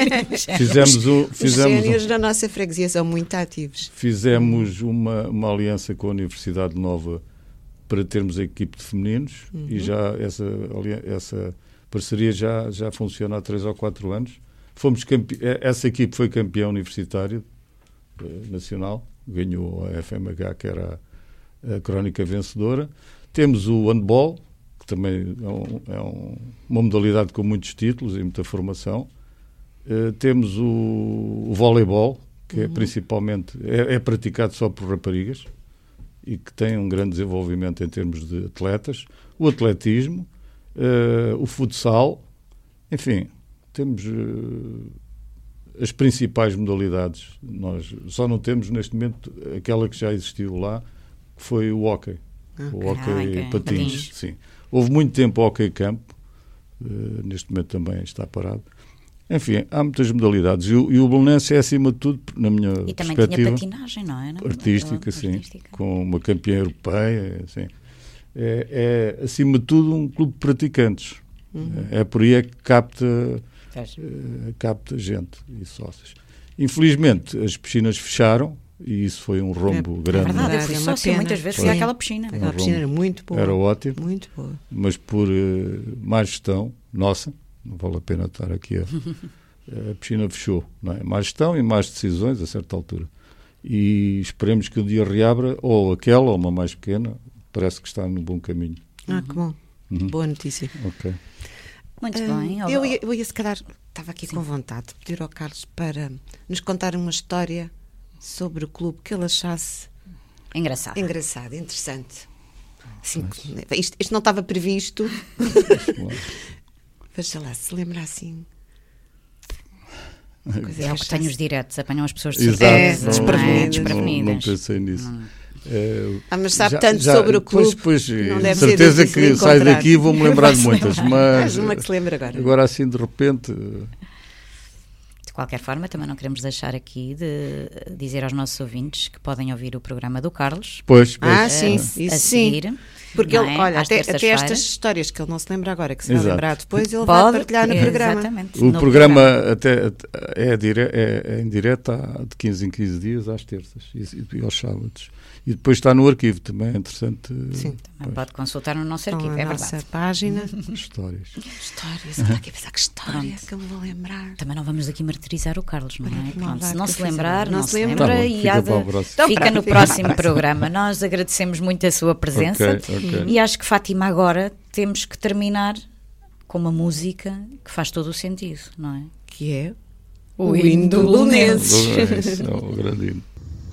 [SPEAKER 9] Os
[SPEAKER 3] séniores da nossa freguesia são muito ativos.
[SPEAKER 9] Fizemos uma aliança com a Universidade Nova para termos a equipe de femininos e já essa parceria já funciona há 3 ou 4 anos. Essa equipe foi campeã universitário nacional, ganhou a FMH, que era a crónica vencedora. Temos o handball, que também é uma modalidade com muitos títulos e muita formação. Temos o voleibol, que é principalmente é praticado só por raparigas. e que tem um grande desenvolvimento em termos de atletas, o atletismo, o futsal, enfim, temos as principais modalidades. Nós só não temos neste momento aquela que já existiu lá, que foi o hóquei. O hóquei patins. Sim. Houve muito tempo o hóquei campo, neste momento também está parado. Enfim, há muitas modalidades e o Belenenses é, acima de tudo, na minha perspectiva... E também tinha
[SPEAKER 4] patinagem, não é?
[SPEAKER 9] Artística, sim. Com uma campeã europeia, assim. É, acima de tudo, um clube de praticantes. É por aí é que capta gente e sócios. Infelizmente, as piscinas fecharam e isso foi um rombo grande.
[SPEAKER 4] É verdade, eu fui sócio muitas vezes, fui àquela piscina.
[SPEAKER 3] Aquela piscina era muito boa.
[SPEAKER 9] Era ótimo.
[SPEAKER 3] Muito boa.
[SPEAKER 9] Mas por má gestão nossa, não vale a pena estar aqui a piscina fechou, não é? Má gestão e más decisões a certa altura. E esperemos que um dia reabra, ou aquela, ou uma mais pequena, parece que está no bom caminho.
[SPEAKER 3] Que bom. Boa notícia.
[SPEAKER 9] Ok.
[SPEAKER 4] Muito bem.
[SPEAKER 3] Eu ia, se calhar, estava aqui com vontade de pedir ao Carlos para nos contar uma história sobre o clube que ele achasse
[SPEAKER 4] engraçado,
[SPEAKER 3] interessante. Assim, isto não estava previsto. Veja lá, se lembra assim.
[SPEAKER 4] É o que tem os diretos, apanham as pessoas
[SPEAKER 9] de
[SPEAKER 4] surpresa.
[SPEAKER 9] Desprevenidas. Não pensei nisso.
[SPEAKER 3] Mas sabe tanto sobre o clube.
[SPEAKER 9] Pois,
[SPEAKER 3] não deve
[SPEAKER 9] certeza que saio daqui e vou-me lembrar de muitas. Mas
[SPEAKER 3] uma que se lembra agora.
[SPEAKER 9] Agora assim, de repente...
[SPEAKER 4] De qualquer forma, também não queremos deixar aqui de dizer aos nossos ouvintes que podem ouvir o programa do Carlos.
[SPEAKER 9] Pois.
[SPEAKER 3] Sim, isso sim. Porque ele, olha, até estas histórias que ele não se lembra agora, que se vai lembrar depois, ele vai partilhar no programa.
[SPEAKER 4] Exatamente.
[SPEAKER 9] O programa até é em direto de 15 em 15 dias, às terças e aos sábados. E depois está no arquivo, também é interessante.
[SPEAKER 4] Sim, também pode consultar no nosso arquivo, é verdade.
[SPEAKER 3] Nossa página.
[SPEAKER 9] Histórias.
[SPEAKER 3] Eu estou aqui a pensar que história que eu me vou lembrar.
[SPEAKER 4] também não vamos aqui martirizar o Carlos, não é? Pronto, se não se
[SPEAKER 3] lembrar,
[SPEAKER 4] não se lembra,
[SPEAKER 9] tá bom,
[SPEAKER 4] e
[SPEAKER 9] fica
[SPEAKER 4] no próximo programa. Nós agradecemos muito a sua presença e acho que, Fátima, agora temos que terminar com uma música que faz todo o sentido, não é?
[SPEAKER 3] Que é o hino do Belenenses.
[SPEAKER 9] É o grande hino.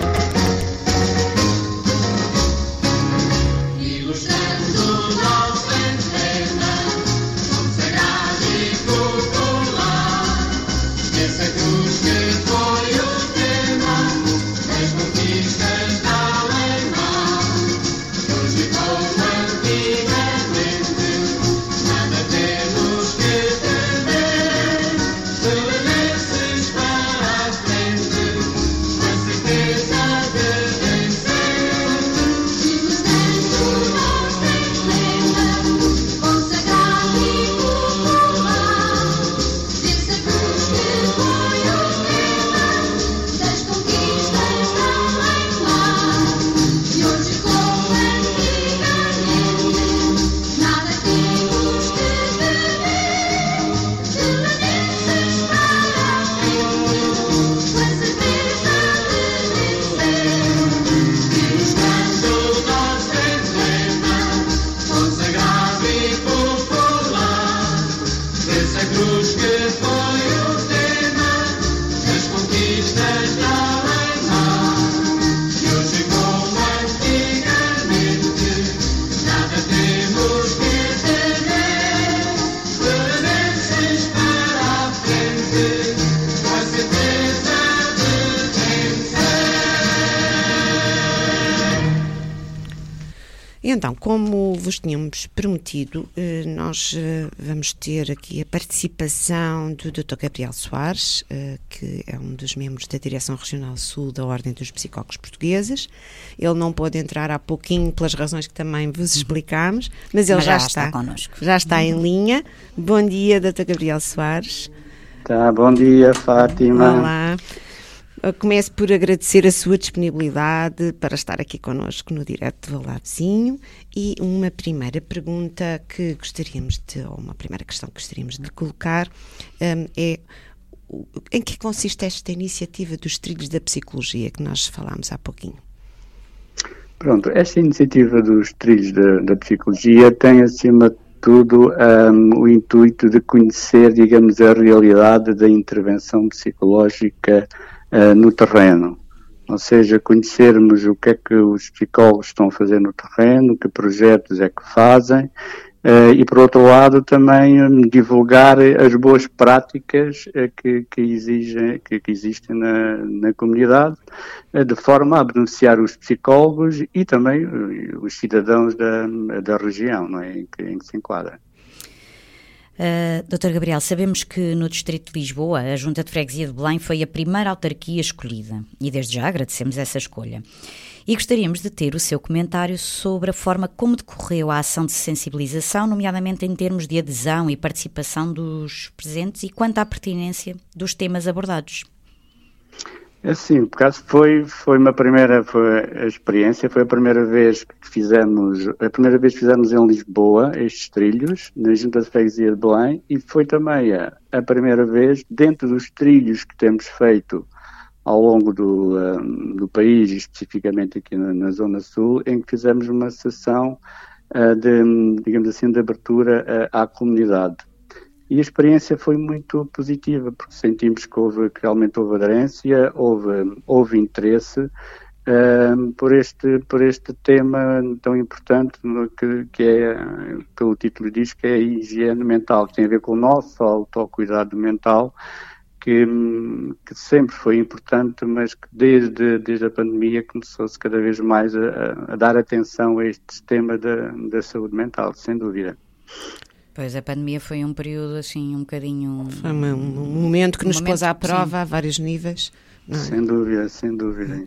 [SPEAKER 3] Então, como vos tínhamos prometido, nós vamos ter aqui a participação do Dr. Gabriel Soares, que é um dos membros da Direção Regional Sul da Ordem dos Psicólogos Portugueses. Ele não pôde entrar há pouquinho pelas razões que também vos explicámos, mas ele já está connosco. Já está em linha. Bom dia, Dr. Gabriel Soares.
[SPEAKER 10] Bom dia, Fátima.
[SPEAKER 3] Olá. Começo por agradecer a sua disponibilidade para estar aqui connosco no Direto do Ladozinho e uma primeira pergunta que gostaríamos ou uma primeira questão que gostaríamos de colocar é em que consiste esta iniciativa dos Trilhos da Psicologia que nós falámos há pouquinho?
[SPEAKER 10] Pronto, esta iniciativa dos Trilhos da Psicologia tem, acima de tudo, o intuito de conhecer, digamos, a realidade da intervenção psicológica no terreno, ou seja, conhecermos o que é que os psicólogos estão a fazer no terreno, que projetos é que fazem, e por outro lado também divulgar as boas práticas que existem na comunidade, de forma a beneficiar os psicólogos e também os cidadãos da região, não é, em que se enquadra.
[SPEAKER 4] Dr. Gabriel, sabemos que no Distrito de Lisboa a Junta de Freguesia de Belém foi a primeira autarquia escolhida e desde já agradecemos essa escolha. E gostaríamos de ter o seu comentário sobre a forma como decorreu a ação de sensibilização, nomeadamente em termos de adesão e participação dos presentes e quanto à pertinência dos temas abordados.
[SPEAKER 10] Assim, por acaso foi a experiência, foi a primeira vez que fizemos em Lisboa estes trilhos, na Junta de Freguesia de Belém, e foi também a primeira vez, dentro dos trilhos que temos feito ao longo do país, especificamente aqui na Zona Sul, em que fizemos uma sessão digamos assim, de abertura à comunidade. E a experiência foi muito positiva, porque sentimos que realmente houve aderência, houve interesse por este tema tão importante que o título diz, que é a higiene mental, que tem a ver com o nosso autocuidado mental, que sempre foi importante, mas que desde a pandemia começou-se cada vez mais a dar atenção a este tema da saúde mental, sem dúvida.
[SPEAKER 4] Pois, a pandemia foi um período assim um bocadinho...
[SPEAKER 3] Foi um momento que nos pôs à prova, sim, a vários níveis. Não é?
[SPEAKER 10] Sem dúvida.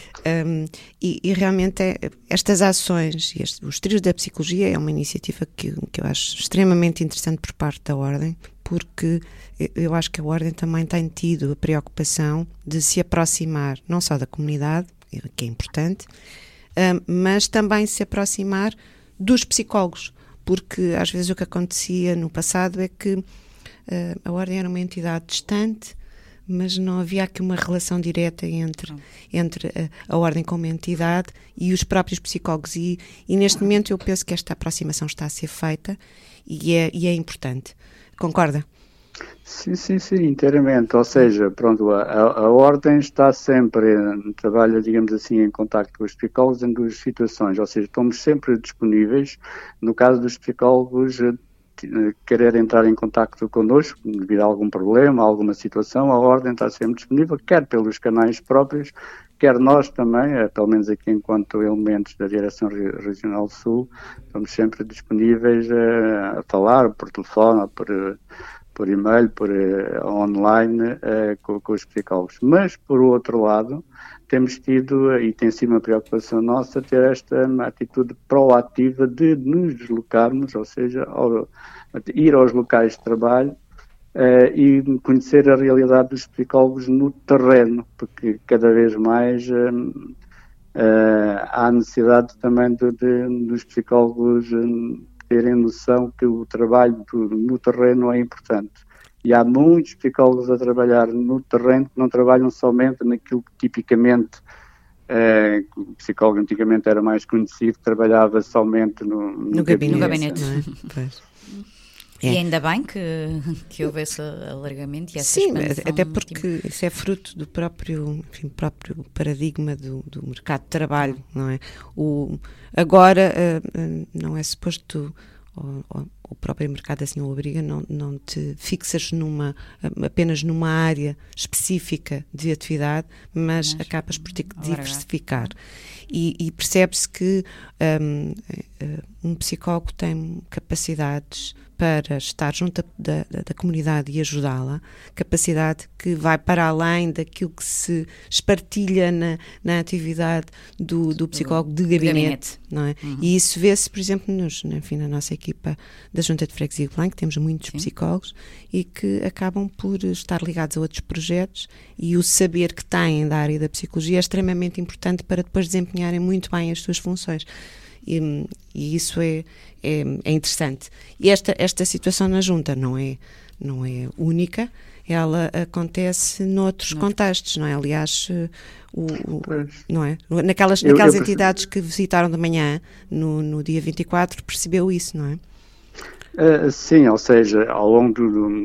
[SPEAKER 3] E realmente estas ações, os trilhos da psicologia é uma iniciativa que eu acho extremamente interessante por parte da Ordem, porque eu acho que a Ordem também tem tido a preocupação de se aproximar não só da comunidade, que é importante, mas também se aproximar dos psicólogos, porque às vezes o que acontecia no passado é que a Ordem era uma entidade distante, mas não havia aqui uma relação direta entre a Ordem como entidade e os próprios psicólogos, e neste momento eu penso que esta aproximação está a ser feita e é importante. Concorda?
[SPEAKER 10] Sim, inteiramente. Ou seja, pronto, a Ordem está sempre, trabalha, digamos assim, em contacto com os psicólogos em duas situações. Ou seja, estamos sempre disponíveis, no caso dos psicólogos querer entrar em contacto connosco devido a algum problema, a alguma situação, a Ordem está sempre disponível, quer pelos canais próprios, quer nós também, pelo menos aqui enquanto elementos da Direção Regional Sul, estamos sempre disponíveis a falar por telefone, por e-mail, por online com os psicólogos. Mas, por outro lado, temos tido, e tem sido uma preocupação nossa, ter esta atitude proativa de nos deslocarmos, ou seja, ir aos locais de trabalho e conhecer a realidade dos psicólogos no terreno, porque cada vez mais há necessidade também dos psicólogos terem noção que o trabalho no terreno é importante. E há muitos psicólogos a trabalhar no terreno que não trabalham somente naquilo que tipicamente o psicólogo antigamente era mais conhecido, trabalhava somente no gabinete.
[SPEAKER 3] Não é?
[SPEAKER 4] E ainda bem que houve esse alargamento e essa
[SPEAKER 3] Sim,
[SPEAKER 4] expansão.
[SPEAKER 3] até porque isso é fruto do próprio paradigma do mercado de trabalho, não é? Agora não é suposto, o próprio mercado assim o obriga, não te fixas apenas numa área específica de atividade, mas acabas por ter que diversificar. E percebe-se que um psicólogo tem capacidades para estar junto da comunidade e ajudá-la, capacidade que vai para além daquilo que se espartilha na atividade do psicólogo de gabinete, não é? Uhum. E isso vê-se, por exemplo, na nossa equipa da Junta de Freguesia de Belém, que temos muitos psicólogos e que acabam por estar ligados a outros projetos, e o saber que têm da área da psicologia é extremamente importante para depois desempenharem muito bem as suas funções. E isso é interessante. E esta situação na Junta não é única, ela acontece noutros contextos, não é? Aliás, não é? Naquelas entidades que visitaram de manhã, no dia 24, percebeu isso, não é?
[SPEAKER 10] Sim, ou seja, ao longo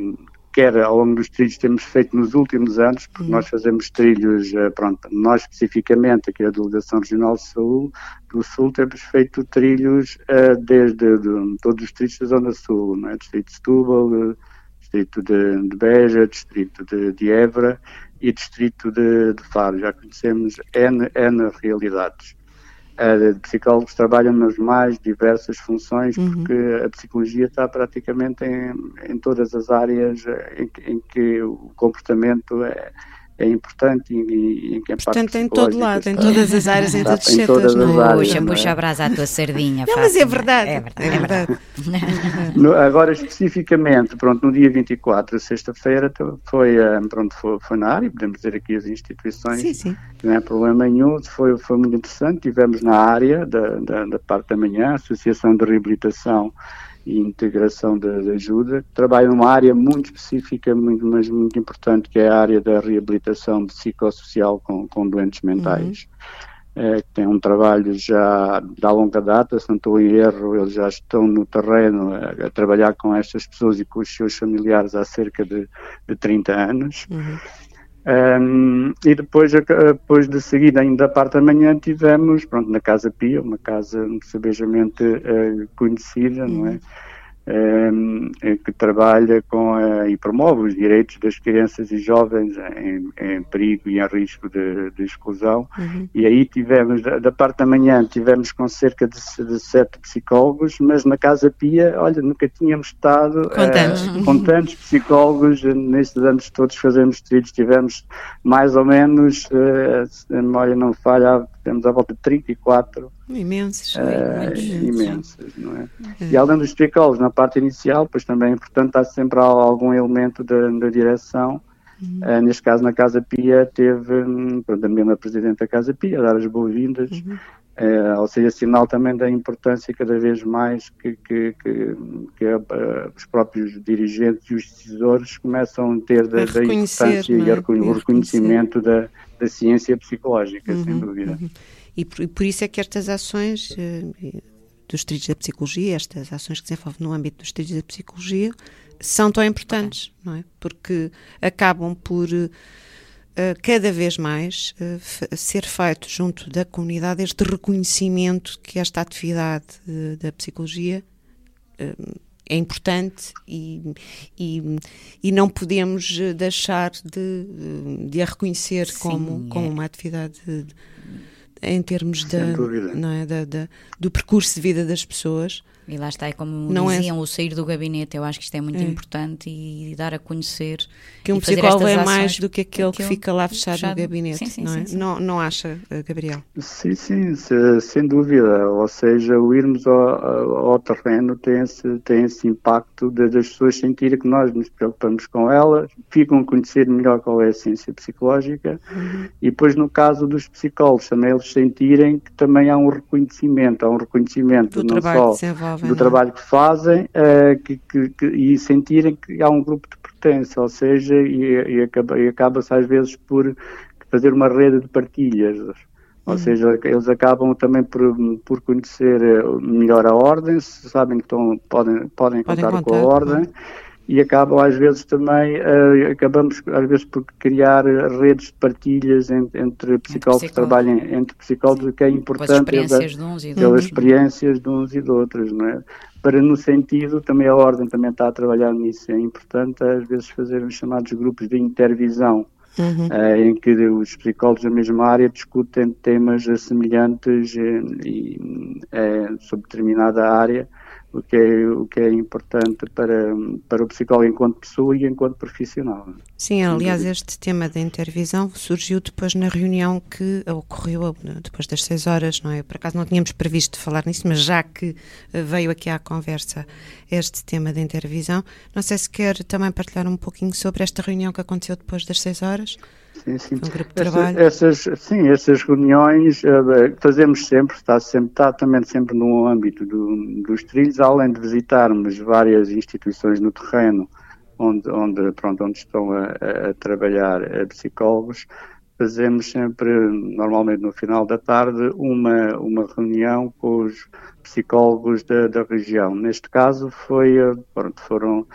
[SPEAKER 10] quer ao longo dos trilhos temos feito nos últimos anos, porque nós fazemos trilhos, nós especificamente, aqui a Delegação Regional do Sul, temos feito trilhos desde todos os trilhos da Zona Sul, não é? Distrito de Setúbal, Distrito de Beja, Distrito de Évora e Distrito de Faro. Já conhecemos N realidades. Psicólogos trabalham nas mais diversas funções, porque a psicologia está praticamente em todas as áreas em que o comportamento é importante e em que a parte
[SPEAKER 3] portanto, em todo lado, em todas as áreas, em todos os setores.
[SPEAKER 4] Puxa a brasa à tua sardinha.
[SPEAKER 3] Não, mas é verdade. É verdade.
[SPEAKER 10] Agora, especificamente, no dia 24, sexta-feira, foi na área, podemos dizer aqui as instituições,
[SPEAKER 3] sim.
[SPEAKER 10] Não é problema nenhum, foi muito interessante. Tivemos na área da parte da manhã, a Associação de Reabilitação e Integração de Ajuda, que trabalha numa área muito específica, mas muito importante, que é a área da reabilitação psicossocial com doentes mentais. Que tem um trabalho já de longa data, se não estou em erro, eles já estão no terreno a trabalhar com estas pessoas e com os seus familiares há cerca de 30 anos. E depois de seguida, ainda da parte da manhã, tivemos, na Casa Pia, uma casa sabejamente conhecida, não é? Que trabalha e promove os direitos das crianças e jovens em perigo e em risco de exclusão. E aí tivemos, da parte da manhã, tivemos com cerca de 7 psicólogos, mas na Casa Pia, nunca tínhamos estado com tantos psicólogos. Nestes anos todos fazemos trilhos, tivemos mais ou menos, se a memória não falha, temos à volta de 34.
[SPEAKER 3] Imensos,
[SPEAKER 10] não é? E além dos psicólogos, na parte inicial, pois também é importante, estar sempre algum elemento da direção. Neste caso, na Casa Pia, teve a mesma Presidente da Casa Pia a dar as boas-vindas, ou seja, sinal também da importância cada vez mais que os próprios dirigentes e os decisores começam a ter da importância e o reconhecimento da ciência psicológica, sem dúvida.
[SPEAKER 3] E por isso é que estas ações dos trilhos da psicologia, estas ações que se desenvolvem no âmbito dos trilhos da psicologia, são tão importantes, não é? Porque acabam por cada vez mais ser feito junto da comunidade este reconhecimento que esta atividade da psicologia é importante e não podemos deixar de a reconhecer como uma atividade em termos do percurso de vida das pessoas.
[SPEAKER 4] E lá está, como diziam, o sair do gabinete, eu acho que isto é muito importante e dar a conhecer.
[SPEAKER 3] Que um psicólogo é mais do que aquele que fica lá fechado no gabinete, sim. Não acha, Gabriel?
[SPEAKER 10] Sim, sem dúvida. Ou seja, o irmos ao terreno tem esse impacto das pessoas sentirem que nós nos preocupamos com elas, ficam a conhecer melhor qual é a ciência psicológica e depois, no caso dos psicólogos, também eles sentirem que também há um reconhecimento
[SPEAKER 3] do
[SPEAKER 10] não
[SPEAKER 3] trabalho
[SPEAKER 10] só do trabalho que fazem e sentirem que há um grupo de pertença, ou seja, e acaba-se às vezes por fazer uma rede de partilhas, ou seja, eles acabam também por conhecer melhor a ordem, sabem que podem contar com a ordem. E acabam às vezes também, acabamos às vezes por criar redes de partilhas entre psicólogos que trabalham entre psicólogos, o que é importante pelas experiências de uns e de outros, não é? Para no sentido, também a ordem também está a trabalhar nisso, é importante às vezes fazer os chamados grupos de intervisão, em que os psicólogos da mesma área discutem temas semelhantes sobre determinada área, o que é importante para o psicólogo enquanto pessoa e enquanto profissional.
[SPEAKER 3] Sim, aliás, este tema da intervisão surgiu depois na reunião que ocorreu depois das 6 horas, não é? Por acaso não tínhamos previsto falar nisso, mas já que veio aqui à conversa este tema da intervisão, não sei se quer também partilhar um pouquinho sobre esta reunião que aconteceu depois das 6 horas.
[SPEAKER 10] Sim.
[SPEAKER 3] Um grupo de trabalho.
[SPEAKER 10] Essas reuniões fazemos sempre, está também sempre no âmbito dos trilhos, além de visitarmos várias instituições no terreno onde estão a trabalhar psicólogos. Fazemos sempre, normalmente no final da tarde, uma reunião com os psicólogos da região. Neste caso foram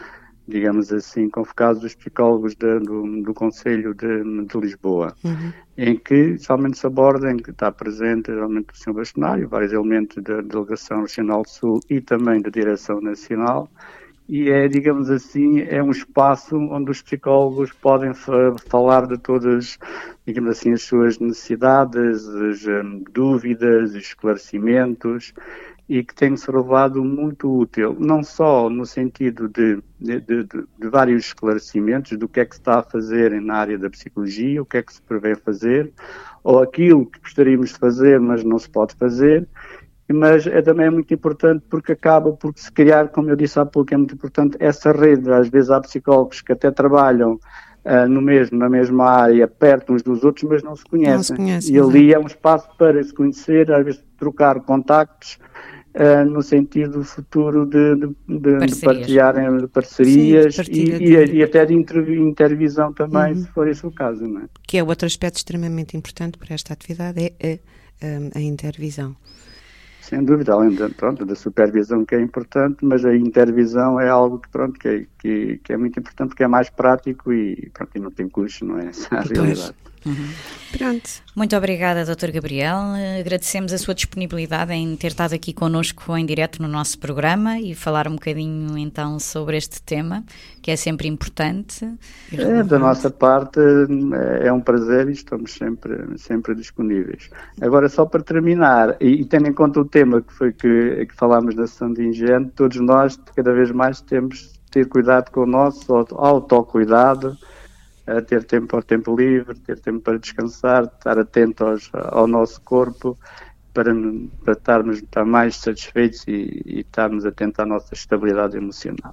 [SPEAKER 10] digamos assim, convocados os psicólogos do Conselho de Lisboa, em que geralmente se aborda, em que está presente geralmente o Sr. Bastonário, vários elementos da Delegação Regional Sul e também da Direção Nacional, e é, digamos assim, é um espaço onde os psicólogos podem falar de todas, digamos assim, as suas necessidades, as dúvidas, esclarecimentos, e que tem se revelado muito útil, não só no sentido de vários esclarecimentos do que é que se está a fazer na área da psicologia, o que é que se prevê fazer, ou aquilo que gostaríamos de fazer, mas não se pode fazer, mas também muito importante porque acaba por se criar, como eu disse há pouco, é muito importante essa rede. Às vezes há psicólogos que até trabalham na mesma área, perto uns dos outros, mas não se conhecem. E ali é um espaço para se conhecer, às vezes trocar contactos, no sentido futuro de partilharem parcerias. Sim, e até de intervisão também, se for esse o caso. Não é?
[SPEAKER 3] Que é outro aspecto extremamente importante para esta atividade, é a intervisão.
[SPEAKER 10] Sem dúvida, além da supervisão, que é importante, mas a intervisão é algo que é muito importante, porque é mais prático e não tem custo, não é? Essa é a realidade.
[SPEAKER 4] Pronto. Muito obrigada, Dr. Gabriel. Agradecemos a sua disponibilidade em ter estado aqui connosco em direto no nosso programa e falar um bocadinho então sobre este tema, que é sempre importante.
[SPEAKER 10] Da nossa parte é um prazer e estamos sempre disponíveis. Agora, só para terminar, e tendo em conta o tema que falámos na sessão de higiene, todos nós cada vez mais temos de ter cuidado com o nosso autocuidado, ter tempo ao tempo livre, ter tempo para descansar, estar atentos ao nosso corpo, para estarmos mais satisfeitos e estarmos atentos à nossa estabilidade emocional.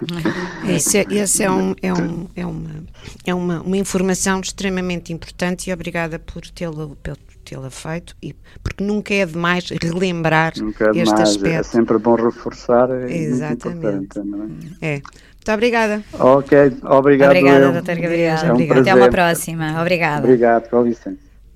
[SPEAKER 3] Essa é uma informação extremamente importante e obrigada por tê-la feito, porque nunca é demais relembrar este aspecto.
[SPEAKER 10] É sempre bom reforçar,
[SPEAKER 3] exatamente.
[SPEAKER 10] Muito importante, não é?
[SPEAKER 3] Muito obrigada.
[SPEAKER 10] Ok, obrigado.
[SPEAKER 4] Obrigada, Dr. Gabriel. Até uma próxima. Obrigada.
[SPEAKER 10] Obrigado, com licença.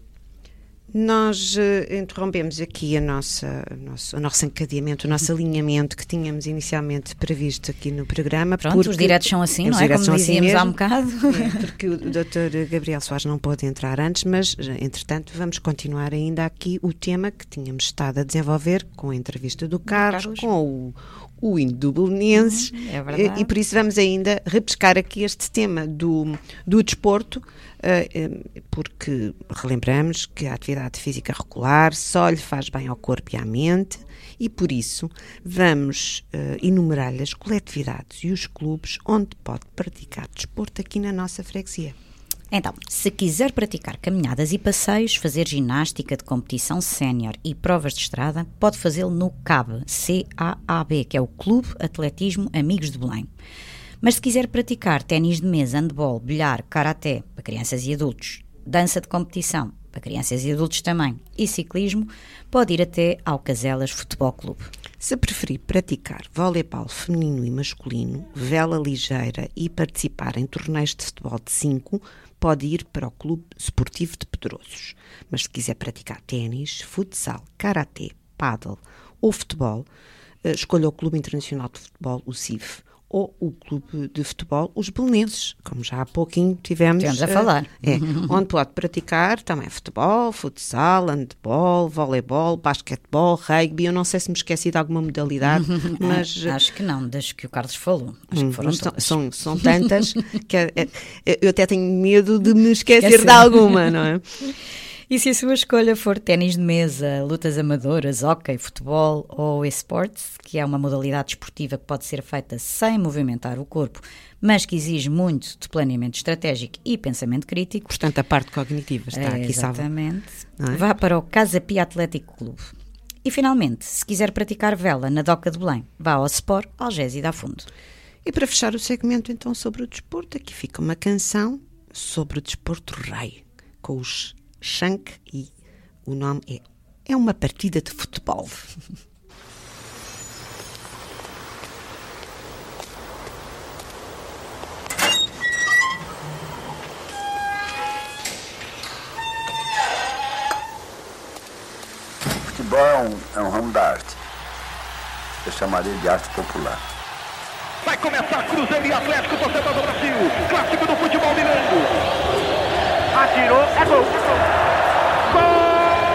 [SPEAKER 3] Nós interrompemos aqui o nosso encadeamento, o nosso alinhamento que tínhamos inicialmente previsto aqui no programa.
[SPEAKER 4] Pronto, os diretos são assim, não é? Como dizíamos há um bocado.
[SPEAKER 3] Porque o Dr. Gabriel Soares não pôde entrar antes, mas, entretanto, vamos continuar ainda aqui o tema que tínhamos estado a desenvolver com a entrevista do Carlos. Com o hino do Belenenses,
[SPEAKER 4] é verdade.
[SPEAKER 3] E por isso vamos ainda repescar aqui este tema do desporto, porque relembramos que a atividade física regular só lhe faz bem ao corpo e à mente, e por isso vamos enumerar-lhe as coletividades e os clubes onde pode praticar desporto aqui na nossa freguesia.
[SPEAKER 4] Então, se quiser praticar caminhadas e passeios, fazer ginástica de competição sénior e provas de estrada, pode fazê-lo no CAB, C-A-A-B, que é o Clube Atletismo Amigos de Belém. Mas se quiser praticar ténis de mesa, handball, bilhar, karaté, para crianças e adultos, dança de competição, para crianças e adultos também, e ciclismo, pode ir até ao Caselas Futebol Clube.
[SPEAKER 3] Se preferir praticar voleibol feminino e masculino, vela ligeira e participar em torneios de futebol de 5, pode ir para o Clube Esportivo de Pedrosos. Mas se quiser praticar ténis, futsal, karatê, pádel ou futebol, escolha o Clube Internacional de Futebol, o CIF, ou o Clube de Futebol, os Belenenses, como já há pouquinho tivemos
[SPEAKER 4] a falar.
[SPEAKER 3] Onde pode praticar também futebol, futsal, handball, voleibol, basquetebol, rugby. Eu não sei se me esqueci de alguma modalidade, mas...
[SPEAKER 4] Acho que não, das que o Carlos falou. Acho que foram todas.
[SPEAKER 3] São tantas que eu até tenho medo de me esquecer de alguma, não é?
[SPEAKER 4] E se a sua escolha for ténis de mesa, lutas amadoras, hóquei, futebol ou esportes, que é uma modalidade esportiva que pode ser feita sem movimentar o corpo, mas que exige muito de planeamento estratégico e pensamento crítico.
[SPEAKER 3] Portanto, a parte cognitiva está aqui,
[SPEAKER 4] exatamente. Vá para o Casa Pia Atlético Clube. E, finalmente, se quiser praticar vela na Doca de Belém, vá ao Sport Algés e dá fundo.
[SPEAKER 3] E para fechar o segmento, então, sobre o desporto, aqui fica uma canção sobre o desporto rei, com os Shank, e o nome é uma partida de futebol.
[SPEAKER 11] Futebol é um ramo da arte. Eu chamaria de arte popular. Vai começar Cruzeiro e Atlético, torcedor do Brasil. Clássico do futebol mineiro. Atirou, é gol. Gol!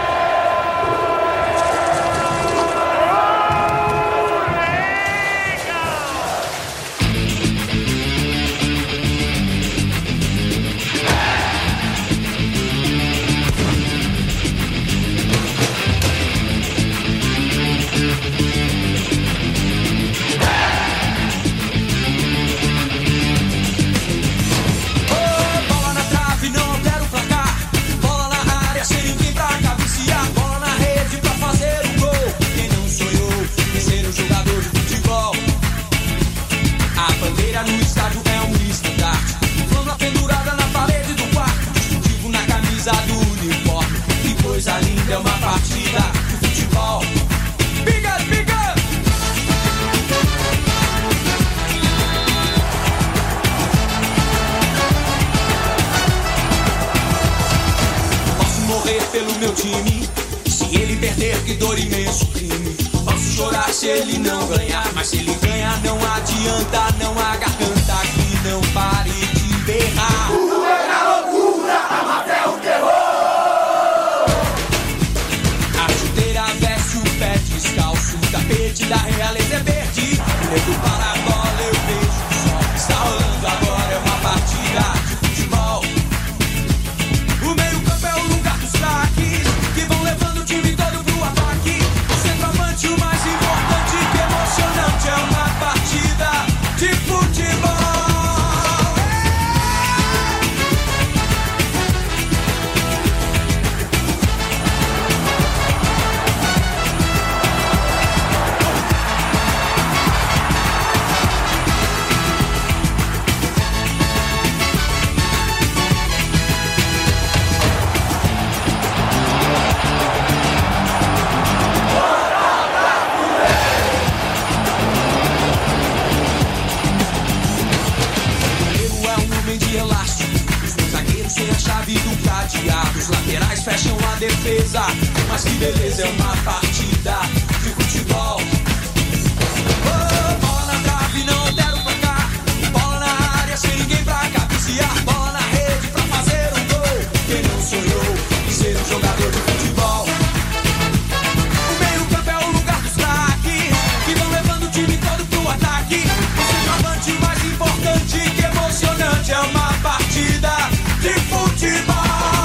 [SPEAKER 6] É uma partida de futebol. Biga, biga! Posso morrer pelo meu time. Se ele perder, que dor imenso crime. Posso chorar se ele não ganhar, mas se ele ganhar não adianta. Não há garganta que não pare de berrar. O é a loucura, a mata é o terror. Descalço, o tapete da realeza é verde. Nego para a bola, eu vejo o sol. Está rolando agora, é uma partida de futebol. O meio campo é o lugar dos craques, que vão levando o time todo pro ataque. O centroavante, o mais importante, que emocionante. É uma partida de futebol. Os laterais fecham a defesa, mas que beleza, é uma partida de futebol. Oh, bola na trave, não altera o placar. Bola na área, sem ninguém pra cabecear. Bola na rede pra fazer um gol. Quem não sonhou em ser um jogador de futebol? O meio campo é o lugar dos craques, que vão levando o time todo pro ataque. O centroavante mais importante, que emocionante, é uma partida de futebol.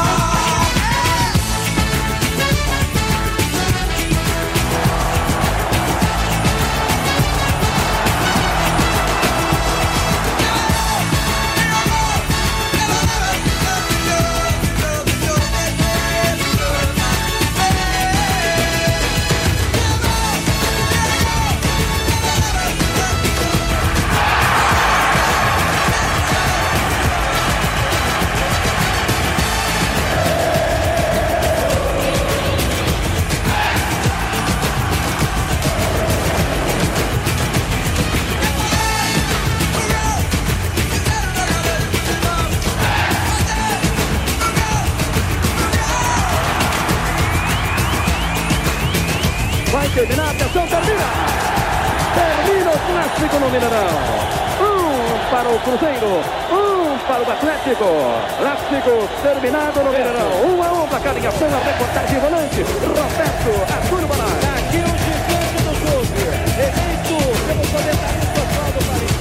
[SPEAKER 11] Terminar, atenção, termina! Termina o clássico no Mineirão. Para o Cruzeiro, para o Atlético. Clássico terminado no Mineirão. 1-1 para cada ligação, a reportagem volante. Roberto Arturo Banar. Aqui o gigante do clube, eleito pelo comentarista Oswaldo Faria.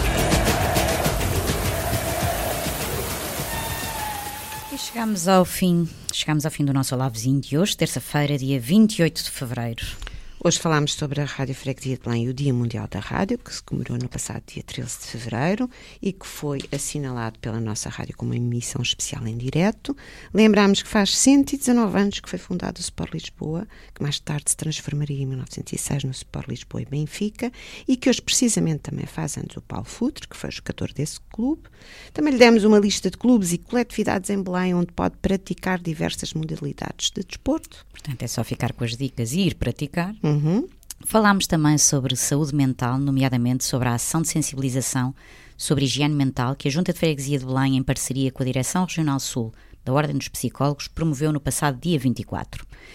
[SPEAKER 4] E chegamos ao fim do nosso Olavezinho de hoje, terça-feira, dia 28 de fevereiro.
[SPEAKER 3] Hoje falámos sobre a Rádio Freguesia de Belém e o Dia Mundial da Rádio, que se comemorou no passado dia 13 de fevereiro e que foi assinalado pela nossa rádio como uma emissão especial em direto. Lembramos que faz 119 anos que foi fundado o Sport Lisboa, que mais tarde se transformaria em 1906 no Sport Lisboa e Benfica, e que hoje precisamente também faz anos o Paulo Futre, que foi o jogador desse clube. Também lhe demos uma lista de clubes e coletividades em Belém onde pode praticar diversas modalidades de desporto.
[SPEAKER 4] Portanto, é só ficar com as dicas e ir praticar. Falámos também sobre saúde mental, nomeadamente sobre a ação de sensibilização sobre higiene mental que a Junta de Freguesia de Belém, em parceria com a Direção Regional Sul da Ordem dos Psicólogos, promoveu no passado dia 24.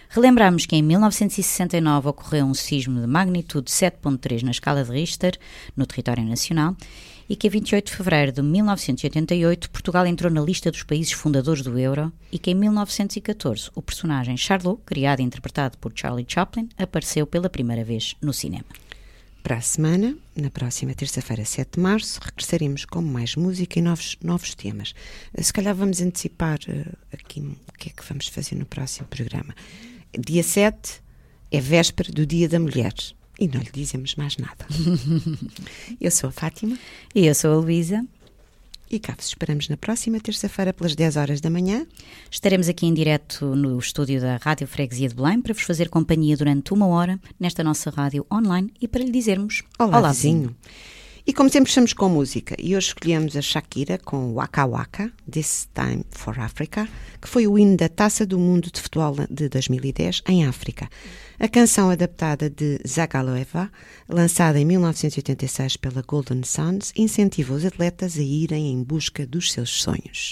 [SPEAKER 4] Relembramos que em 1969 ocorreu um sismo de magnitude 7.3 na escala de Richter, no território nacional, e que a 28 de fevereiro de 1988 Portugal entrou na lista dos países fundadores do euro e que em 1914 o personagem Charlot, criado e interpretado por Charlie Chaplin, apareceu pela primeira vez no cinema.
[SPEAKER 3] Para a semana, na próxima terça-feira, 7 de março, regressaremos com mais música e novos temas. Se calhar vamos antecipar aqui o que é que vamos fazer no próximo programa. Dia 7 é véspera do Dia da Mulher. E não lhe dizemos mais nada. Eu sou a Fátima.
[SPEAKER 4] E eu sou a Luísa.
[SPEAKER 3] E cá vos esperamos na próxima terça-feira pelas 10 horas da manhã.
[SPEAKER 4] Estaremos aqui em direto no estúdio da Rádio Freguesia de Belém para vos fazer companhia durante 1 hora nesta nossa rádio online e para lhe dizermos
[SPEAKER 3] Olá vizinho. E como sempre estamos com música, e hoje escolhemos a Shakira com Waka Waka, This Time for Africa, que foi o hino da Taça do Mundo de Futebol de 2010 em África. A canção adaptada de Zagaloeva, lançada em 1986 pela Golden Sons, incentiva os atletas a irem em busca dos seus sonhos.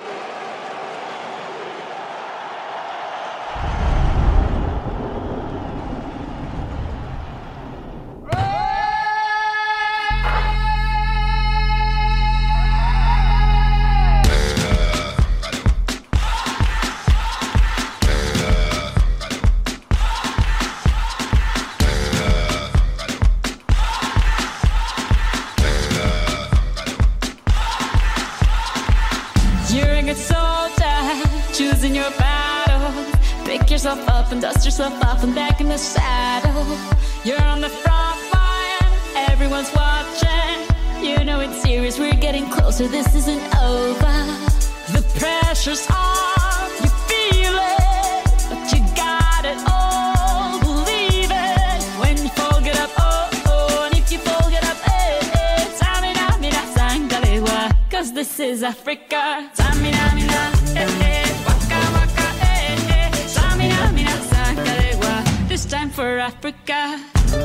[SPEAKER 12] Yourself up and dust yourself off and back in the saddle. You're on the front line, everyone's watching. You know it's serious, we're getting closer, this isn't over. The pressure's on, you feel it, but you got it all, believe it. When you fall, get up, oh, oh, and if you fall, get up, eh, eh. Samina, mina, sangalewa, 'cause this is Africa. Samina, mina, eh, eh, waka, waka, eh, eh. Samina, mina, sangalewa, this time for Africa.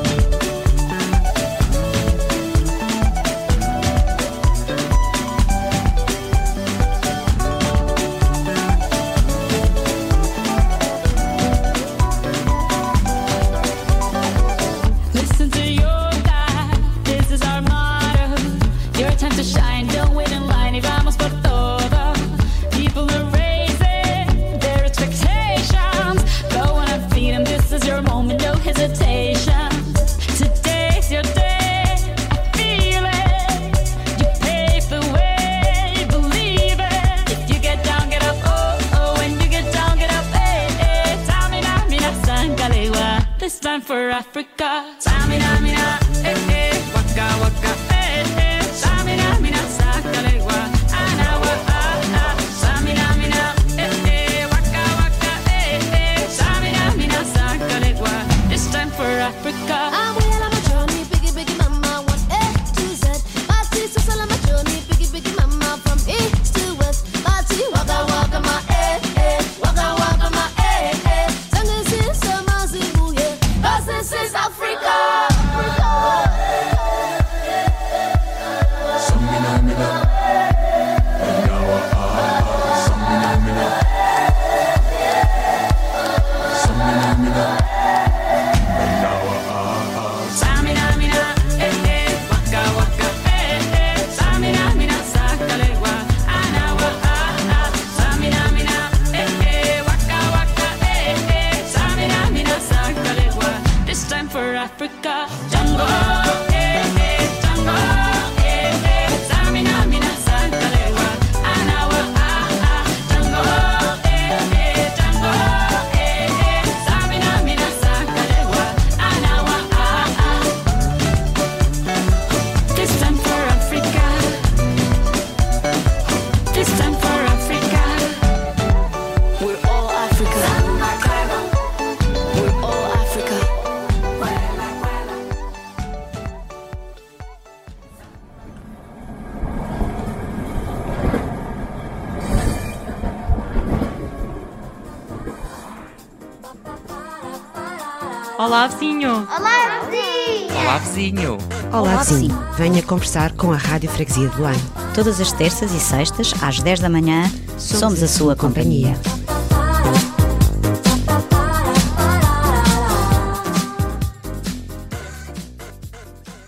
[SPEAKER 12] Time for Africa. Samina, mina, eh, eh, waka, waka, eh, eh. Samina, mina, sakalewa, anawa, ah, ah. Samina, mina, eh, eh, waka, waka, eh, eh. Samina, mina, sakalewa. It's time for Africa. I'm well on my journey, biggie, biggie, mama, 1 A to Z. My sister's all on my journey, biggie, biggie, mama, from east to west. My tea, waka, waka, my eh, eh, waka, waka, my eh, eh. Sangin' sister, my zibu, yeah. This is Africa. Samina, mina, anawa, ah, samina, mina, samina, mina, anawa, ah, samina, mina, eh, eh, waka, waka, eh, eh, samina, mina, sakalewa, anawa, ah, ah, samina, mina, eh, eh, waka, waka, eh, eh, samina, mina, sakalewa. This time for Africa. Jungle, eh, eh, jungle, eh, eh. Samina, mina, sakalewa, anawa, ah, ah. Jungle, eh, eh, jungle, eh, eh. Samina, mina, sakalewa, anawa, ah, ah. This time for Africa. This time for Africa. We're all Africa. We're all Africa.
[SPEAKER 13] Olá, vizinho!
[SPEAKER 14] Olá, vizinho!
[SPEAKER 13] Olá, vizinho!
[SPEAKER 3] Olá, vizinho! Venha conversar com a Rádio Freguesia de Belém.
[SPEAKER 4] Todas as terças e sextas, às 10 da manhã, somos a sua companhia.